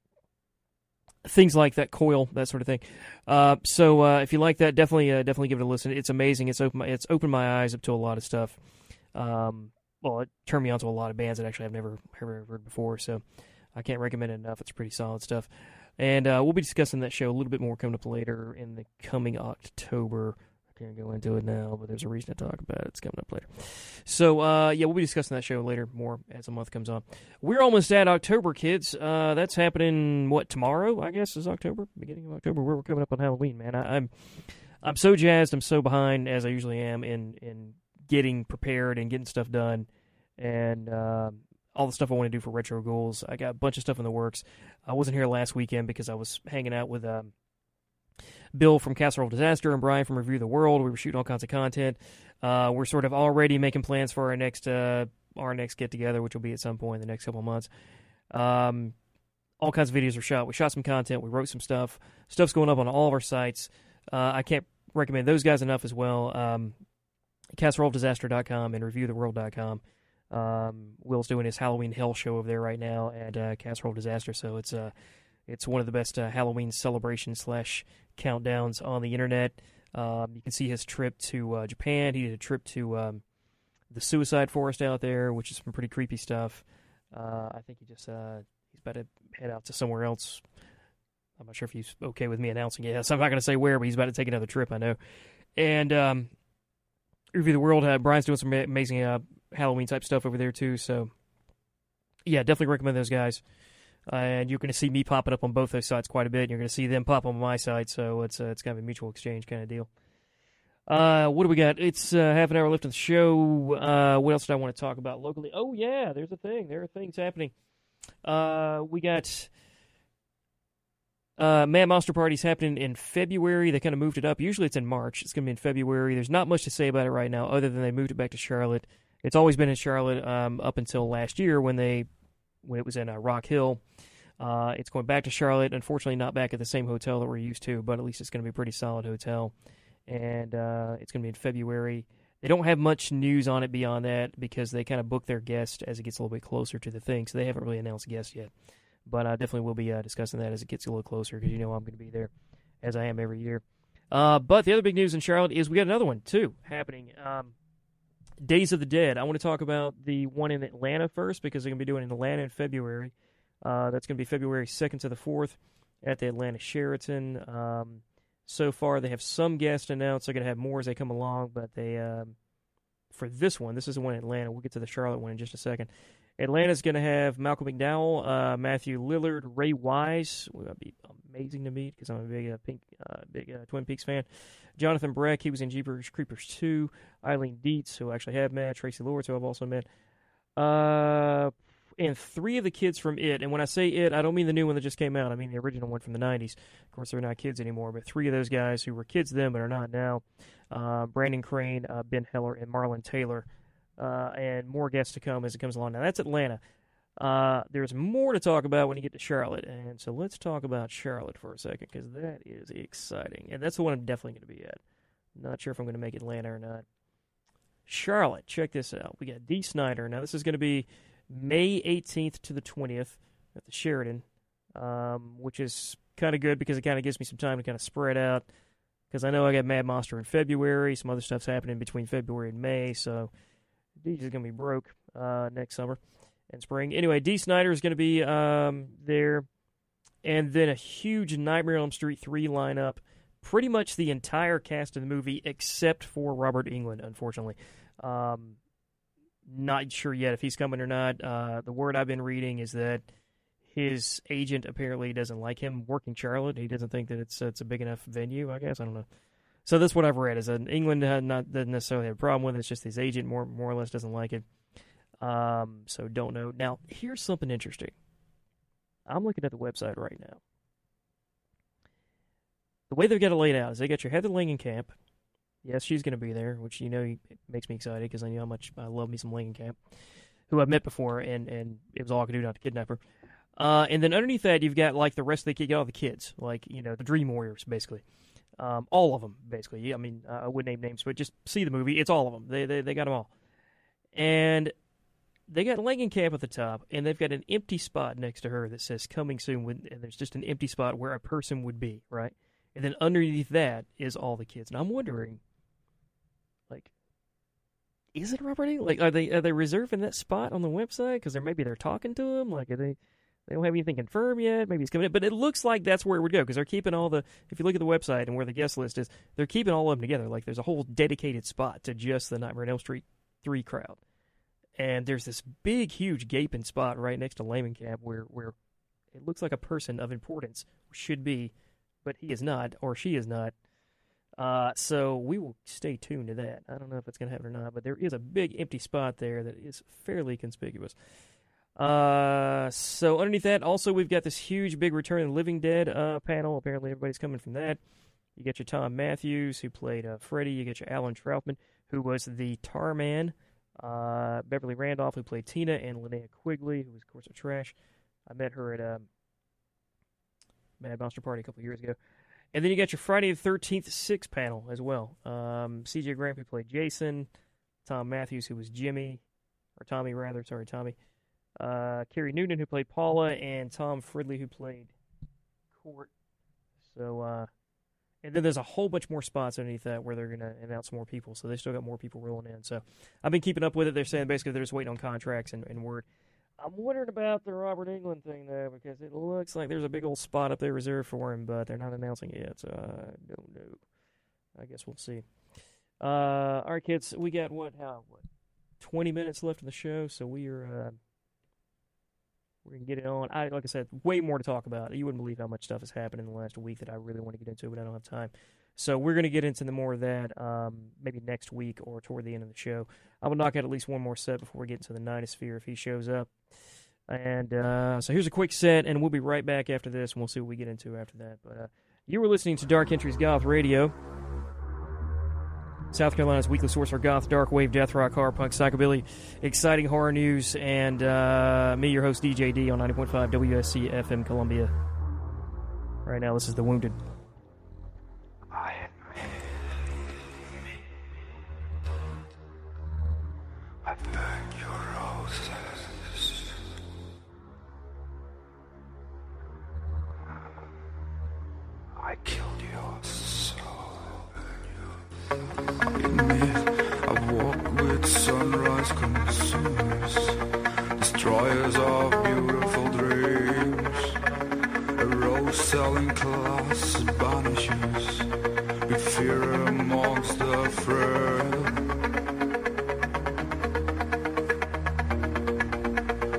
things like that, Coil, that sort of thing. Uh, so uh, if you like that, definitely, uh, definitely give it a listen. It's amazing. It's open. It's opened my eyes up to a lot of stuff. Um, Well, it turned me on to a lot of bands that actually I've never, never heard before, so I can't recommend it enough. It's pretty solid stuff. And uh, we'll be discussing that show a little bit more coming up later in the coming October. I can't go into it now, but there's a reason to talk about it. It's coming up later. So, uh, yeah, we'll be discussing that show later more as the month comes on. We're almost at October, kids. Uh, that's happening, what, tomorrow, I guess, is October? Beginning of October. We're coming up on Halloween, man. I, I'm I'm so jazzed. I'm so behind, as I usually am, in in getting prepared and getting stuff done, and uh, all the stuff I want to do for Retro Ghouls. I got a bunch of stuff in the works. I wasn't here last weekend because I was hanging out with um, Bill from Casserole Disaster and Brian from Review the World. We were shooting all kinds of content. Uh, we're sort of already making plans for our next uh, our next get together, which will be at some point in the next couple of months. Um, all kinds of videos were shot. We shot some content. We wrote some stuff. Stuff's going up on all of our sites. Uh, I can't recommend those guys enough as well. Um, casserole disaster dot com and review the world dot com. Um, Will's doing his Halloween Hell show over there right now at uh, Casserole Disaster, so it's uh, it's one of the best uh, Halloween celebrations slash countdowns on the internet. Um, you can see his trip to uh, Japan. He did a trip to um, the Suicide Forest out there, which is some pretty creepy stuff. Uh, I think he just uh, he's about to head out to somewhere else. I'm not sure if he's okay with me announcing it, so I'm not going to say where, but he's about to take another trip, I know. And um, Review the World, uh, Brian's doing some amazing uh, Halloween-type stuff over there, too, so yeah, definitely recommend those guys. Uh, and you're going to see me popping up on both those sites quite a bit, and you're going to see them pop on my site, so it's uh, it's kind of a mutual exchange kind of deal. Uh, what do we got? It's uh, half an hour left of the show. Uh, what else did I want to talk about locally? Oh, yeah, there's a thing. There are things happening. Uh, we got... Uh, Mad Monster Party's happening in February. They kind of moved it up. Usually it's in March. It's going to be in February. There's not much to say about it right now other than they moved it back to Charlotte. It's always been in Charlotte um, up until last year when they when it was in uh, Rock Hill. Uh, it's going back to Charlotte. Unfortunately, not back at the same hotel that we're used to, but at least it's going to be a pretty solid hotel. And uh, it's going to be in February. They don't have much news on it beyond that because they kind of book their guests as it gets a little bit closer to the thing, so they haven't really announced guests yet. But I definitely will be uh, discussing that as it gets a little closer because you know I'm going to be there, as I am every year. Uh, but the other big news in Charlotte is we got another one, too, happening. Um, Days of the Dead. I want to talk about the one in Atlanta first because they're going to be doing it in Atlanta in February. Uh, that's going to be February second to the fourth at the Atlanta Sheraton. Um, so far, they have some guests announced. They're going to have more as they come along, but they... Um, for this one, this is the one in Atlanta. We'll get to the Charlotte one in just a second. Atlanta's going to have Malcolm McDowell, uh, Matthew Lillard, Ray Wise. Well, that'd be amazing to meet because I'm a big uh, Pink, uh, big uh, Twin Peaks fan. Jonathan Breck, he was in Jeepers Creepers two. Eileen Dietz, who I actually have met. Tracy Lords, who I've also met. Uh, and three of the kids from It. And when I say It, I don't mean the new one that just came out. I mean the original one from the nineties. Of course, they're not kids anymore, but three of those guys who were kids then but are not now. Uh, Brandon Crane, uh, Ben Heller, and Marlon Taylor. Uh, and more guests to come as it comes along. Now, that's Atlanta. Uh, there's more to talk about when you get to Charlotte. And so let's talk about Charlotte for a second because that is exciting. And that's the one I'm definitely going to be at. Not sure if I'm going to make Atlanta or not. Charlotte, check this out. We got Dee Snider. Now, this is going to be May eighteenth to the twentieth at the Sheraton, um, which is kind of good because it kind of gives me some time to kind of spread out because I know I got Mad Monster in February. Some other stuff's happening between February and May, so Dee's is going to be broke uh, next summer and spring. Anyway, Dee Snider is going to be um, there, and then a huge Nightmare on Elm Street three lineup. Pretty much the entire cast of the movie except for Robert Englund, unfortunately. Um, not sure yet if he's coming or not. Uh, the word I've been reading is that his agent apparently doesn't like him working Charlotte. He doesn't think that it's it's a big enough venue, I guess. I don't know. So that's what I've read, is that England had not, doesn't necessarily have a problem with it. It's just his agent more more or less doesn't like it. Um, so don't know. Now, here's something interesting. I'm looking at the website right now. The way they've got it laid out is they got your Heather Langenkamp. Yes, she's going to be there, which, you know, it makes me excited because I know how much I love me some Langenkamp, who I've met before, and, and it was all I could do not to kidnap her. Uh, and then underneath that, you've got, like, the rest of the kids, you got all the kids, like, you know, the Dream Warriors, basically. Um, all of them, basically. I mean, I wouldn't name names, but just see the movie. It's all of them. They they, they got them all. And they got Langenkamp at the top, and they've got an empty spot next to her that says coming soon, with, and there's just an empty spot where a person would be, right? And then underneath that is all the kids. And I'm wondering, like, is it Robert Englund? Like, are they are they reserving that spot on the website? Because they're maybe they're talking to him. Like, are they they don't have anything confirmed yet. Maybe he's coming in. But it looks like that's where it would go because they're keeping all the. If you look at the website and where the guest list is, they're keeping all of them together. Like, there's a whole dedicated spot to just the Nightmare on Elm Street three crowd. And there's this big, huge gaping spot right next to Langenkamp where where it looks like a person of importance should be. But he is not, or she is not. Uh, so we will stay tuned to that. I don't know if it's going to happen or not, but there is a big empty spot there that is fairly conspicuous. Uh, so underneath that, also we've got this huge, big Return of the Living Dead uh, panel. Apparently everybody's coming from that. You get your Tom Matthews, who played uh, Freddy. You get your Alan Troutman, who was the Tar Man. Uh, Beverly Randolph, who played Tina, and Linnea Quigley, who was, of course, a trash. I met her at um, Mad Monster Party a couple of years ago. And then you got your Friday the thirteenth six panel as well. Um, C J Graham, who played Jason. Tom Matthews, who was Jimmy. Or Tommy, rather. Sorry, Tommy. Uh, Carrie Noonan, who played Paula. And Tom Fridley, who played Court. So, uh, and then there's a whole bunch more spots underneath that where they're going to announce more people. So they still got more people rolling in. So I've been keeping up with it. They're saying basically they're just waiting on contracts and, and word. I'm wondering about the Robert Englund thing, though, because it looks like there's a big old spot up there reserved for him, but they're not announcing it yet, so I don't know. I guess we'll see. Uh, all right, kids, we got, what, how, what, twenty minutes left of the show, so we are, uh, we're going to get it on. I, like I said, way more to talk about. You wouldn't believe how much stuff has happened in the last week that I really want to get into, but I don't have time. So we're going to get into the more of that um, maybe next week or toward the end of the show. I will knock out at least one more set before we get into the Ninosphere if he shows up. And uh, so here's a quick set, and we'll be right back after this, and we'll see what we get into after that. But uh, you were listening to Dark Entries Goth Radio, South Carolina's weekly source for goth, dark wave, death rock, horror punk, psychobilly, exciting horror news, and uh, me, your host, D J D, on ninety point five W S C F M Columbia. Right now, this is The Wounded. I burn your roses. I killed your soul. In me, I walk with sunrise consumers, destroyers of beautiful dreams. A rose-selling class banishes with fear amongst the frail.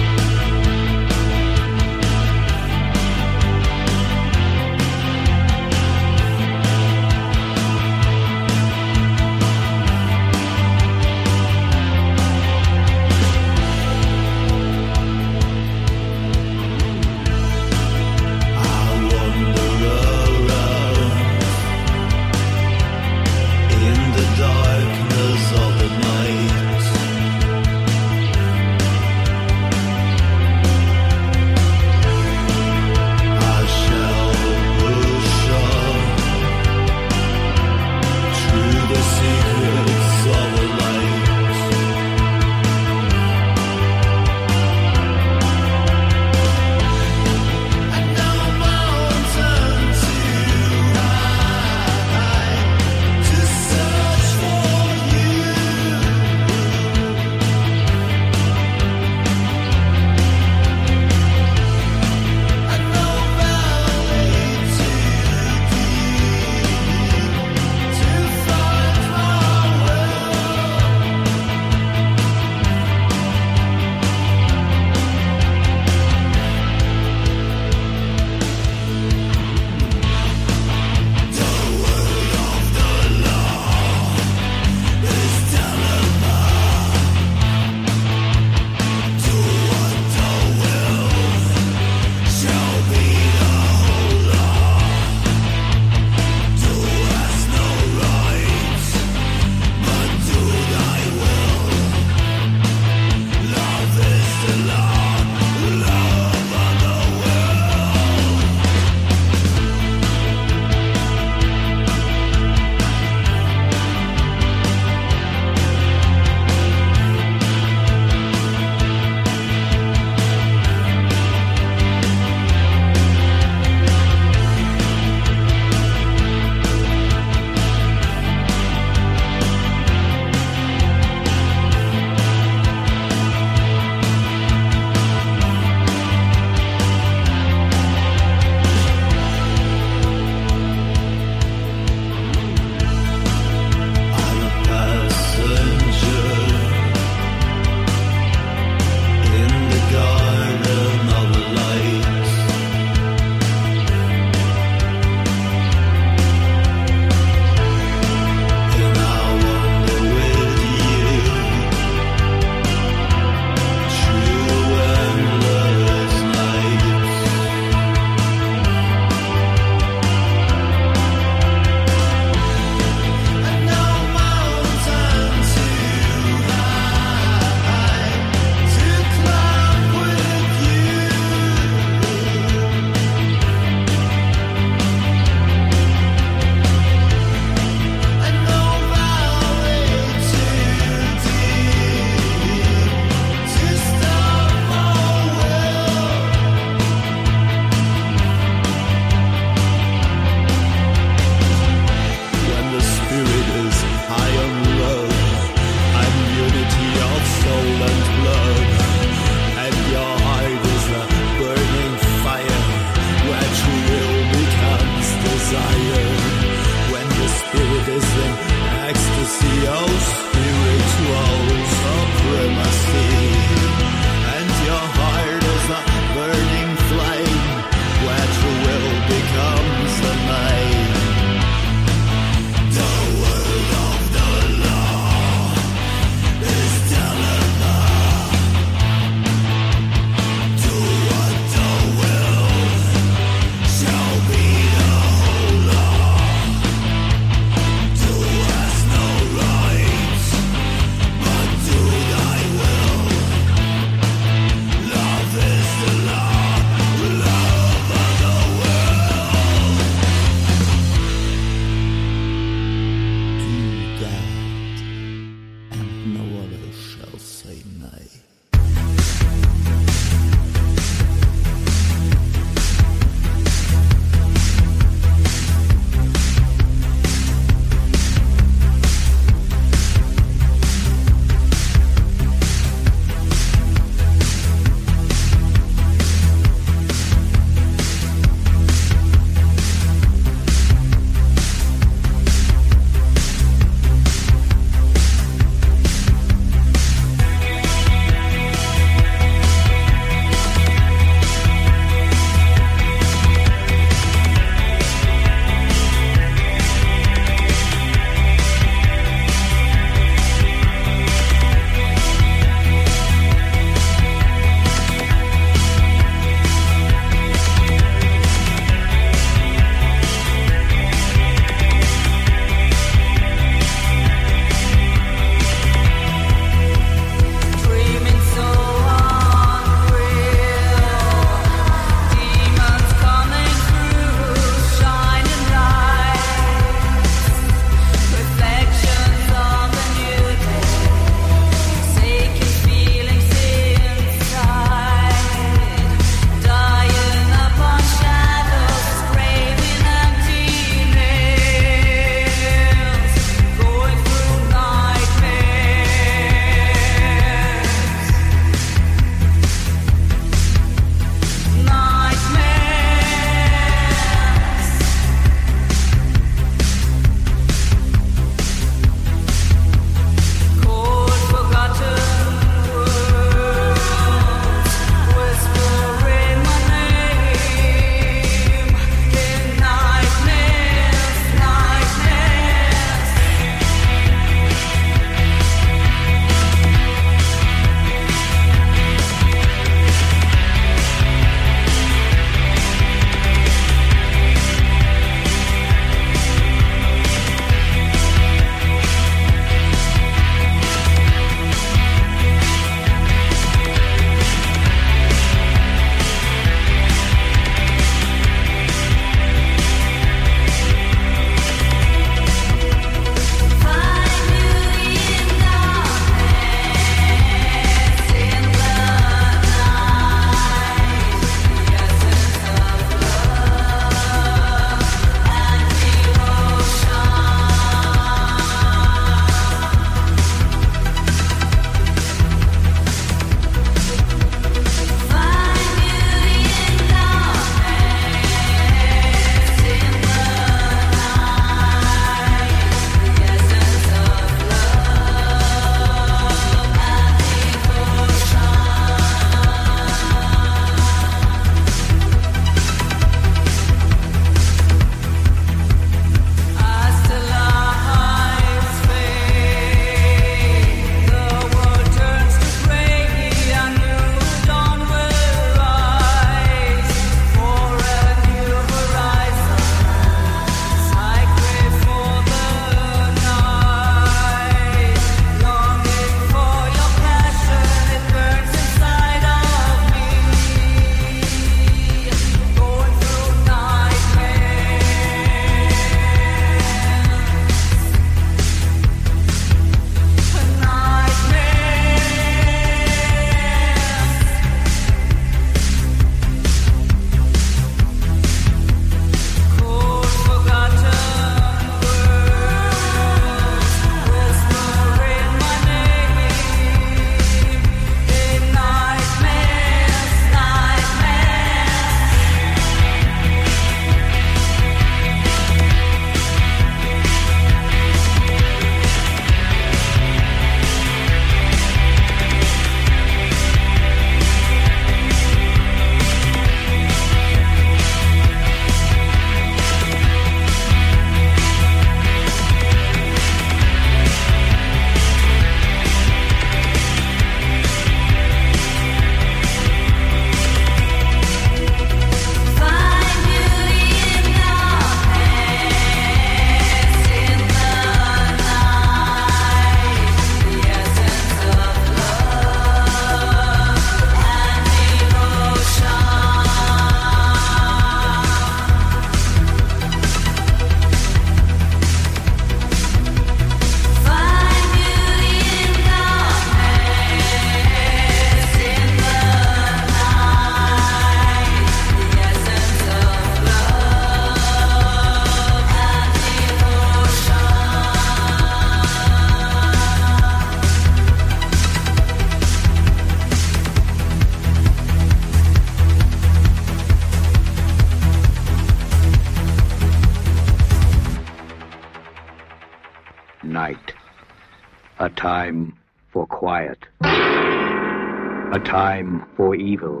night. A time for quiet. A time for evil.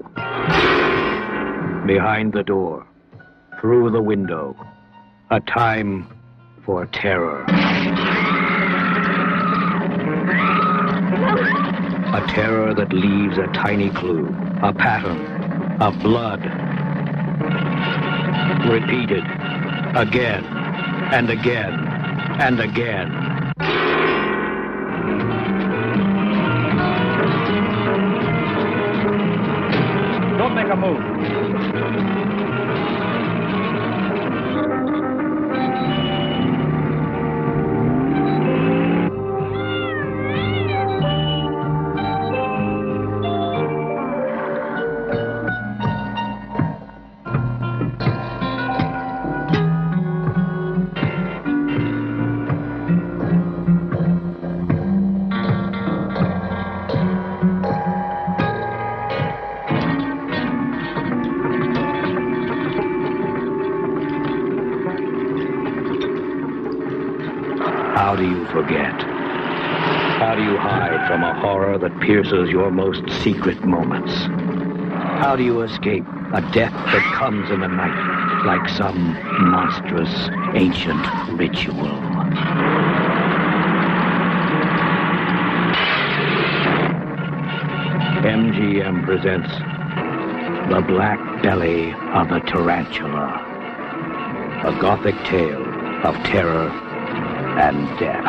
Behind the door. Through the window. A time for terror. A terror that leaves a tiny clue, a pattern of blood. Repeated again and again and again. Don't make a move. How do you forget? How do you hide from a horror that pierces your most secret moments? How do you escape a death that comes in the night like some monstrous ancient ritual? M G M presents The Black Belly of a Tarantula, a gothic tale of terror and death.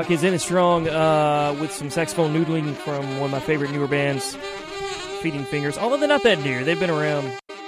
My kids in it strong uh, with some saxophone noodling from one of my favorite newer bands, Feeding Fingers. Although they're not that new, they've been around.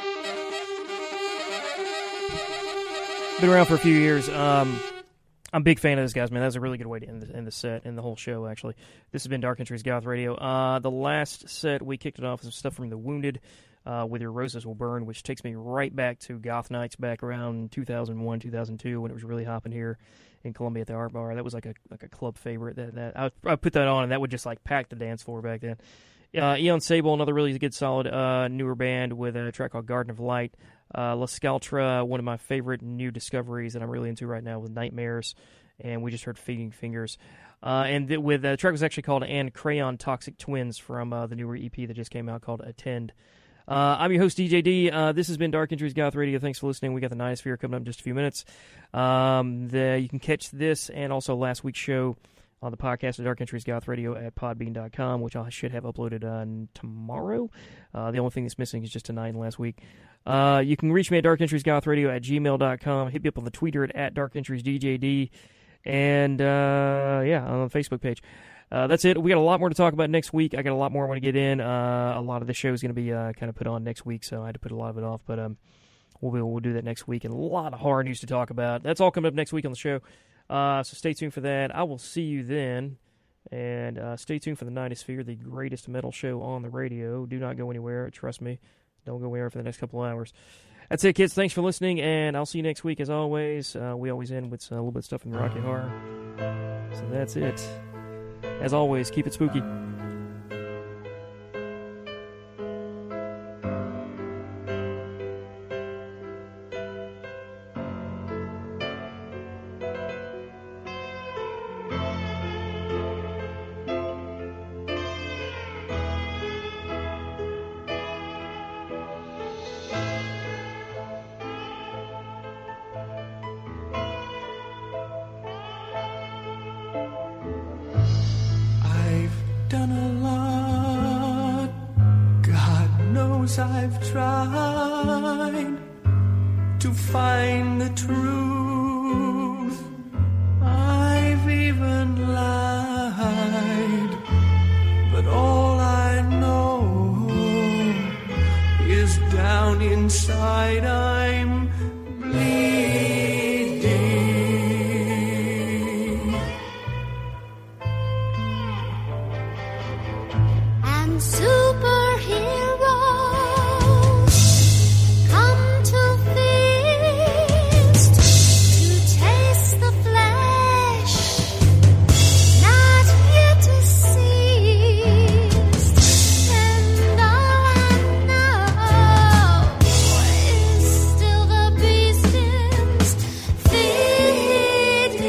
Been around for a few years. Um, I'm a big fan of this, guys, man. That was a really good way to end the, end the set and the whole show, actually. This has been Dark Entries Goth Radio. Uh, the last set, we kicked it off with some stuff from The Wounded, uh, with Your Roses Will Burn, which takes me right back to Goth Nights back around two thousand one, two thousand two, when it was really hopping here in Columbia at the Art Bar. That was like a like a club favorite. That that I, I put that on, and that would just like pack the dance floor back then. Uh, Eon Sable, another really good, solid uh, newer band with a track called Garden of Light. Uh, La Scaltra, one of my favorite new discoveries that I'm really into right now with Nightmares. And we just heard Feeding Fingers. Uh, and th- with uh, the track was actually called And Crayon Toxic Twins from uh, the newer E P that just came out called Attend. Uh, I'm your host, D J D. Uh, this has been Dark Entries Goth Radio. Thanks for listening. We got the Niosphere coming up in just a few minutes. Um, the, you can catch this and also last week's show on the podcast of Dark Entries Goth Radio at podbean dot com, which I should have uploaded uh, tomorrow. Uh, the only thing that's missing is just tonight and last week. Uh, you can reach me at dark entries goth radio at gmail dot com. Hit me up on the Twitter at, at dark entries D J D. And, uh, yeah, on the Facebook page. Uh, that's it. We got a lot more to talk about next week. I got a lot more I want to get in. Uh, a lot of the show is going to be uh, kind of put on next week, so I had to put a lot of it off. But um, we'll, be, we'll do that next week. And a lot of horror news to talk about. That's all coming up next week on the show. Uh, so stay tuned for that. I will see you then. And uh, stay tuned for the Niosphere, the greatest metal show on the radio. Do not go anywhere. Trust me. Don't go anywhere for the next couple of hours. That's it, kids. Thanks for listening, and I'll see you next week as always. Uh, we always end with a little bit of stuff from the Rocky Horror. So that's it. As always, keep it spooky. Done a lot, God knows I've tried to find the truth. I've even lied, but all I know is down inside I'm bleeding. And superheroes come to feast, to taste the flesh, not yet deceased. And all I know is still the beast is feeding.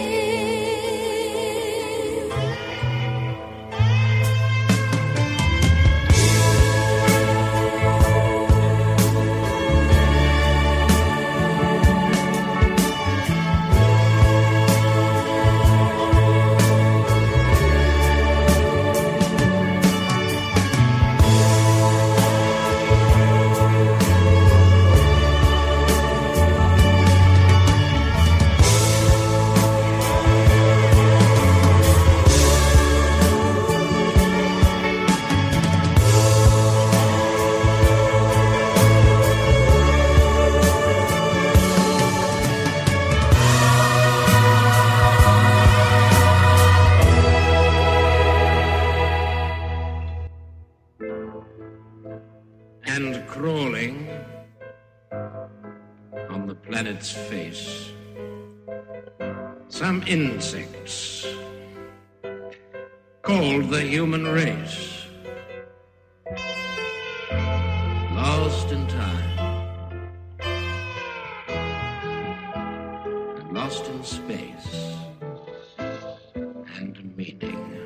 And crawling on the planet's face, some insects called the human race, lost in time and lost in space and meaning.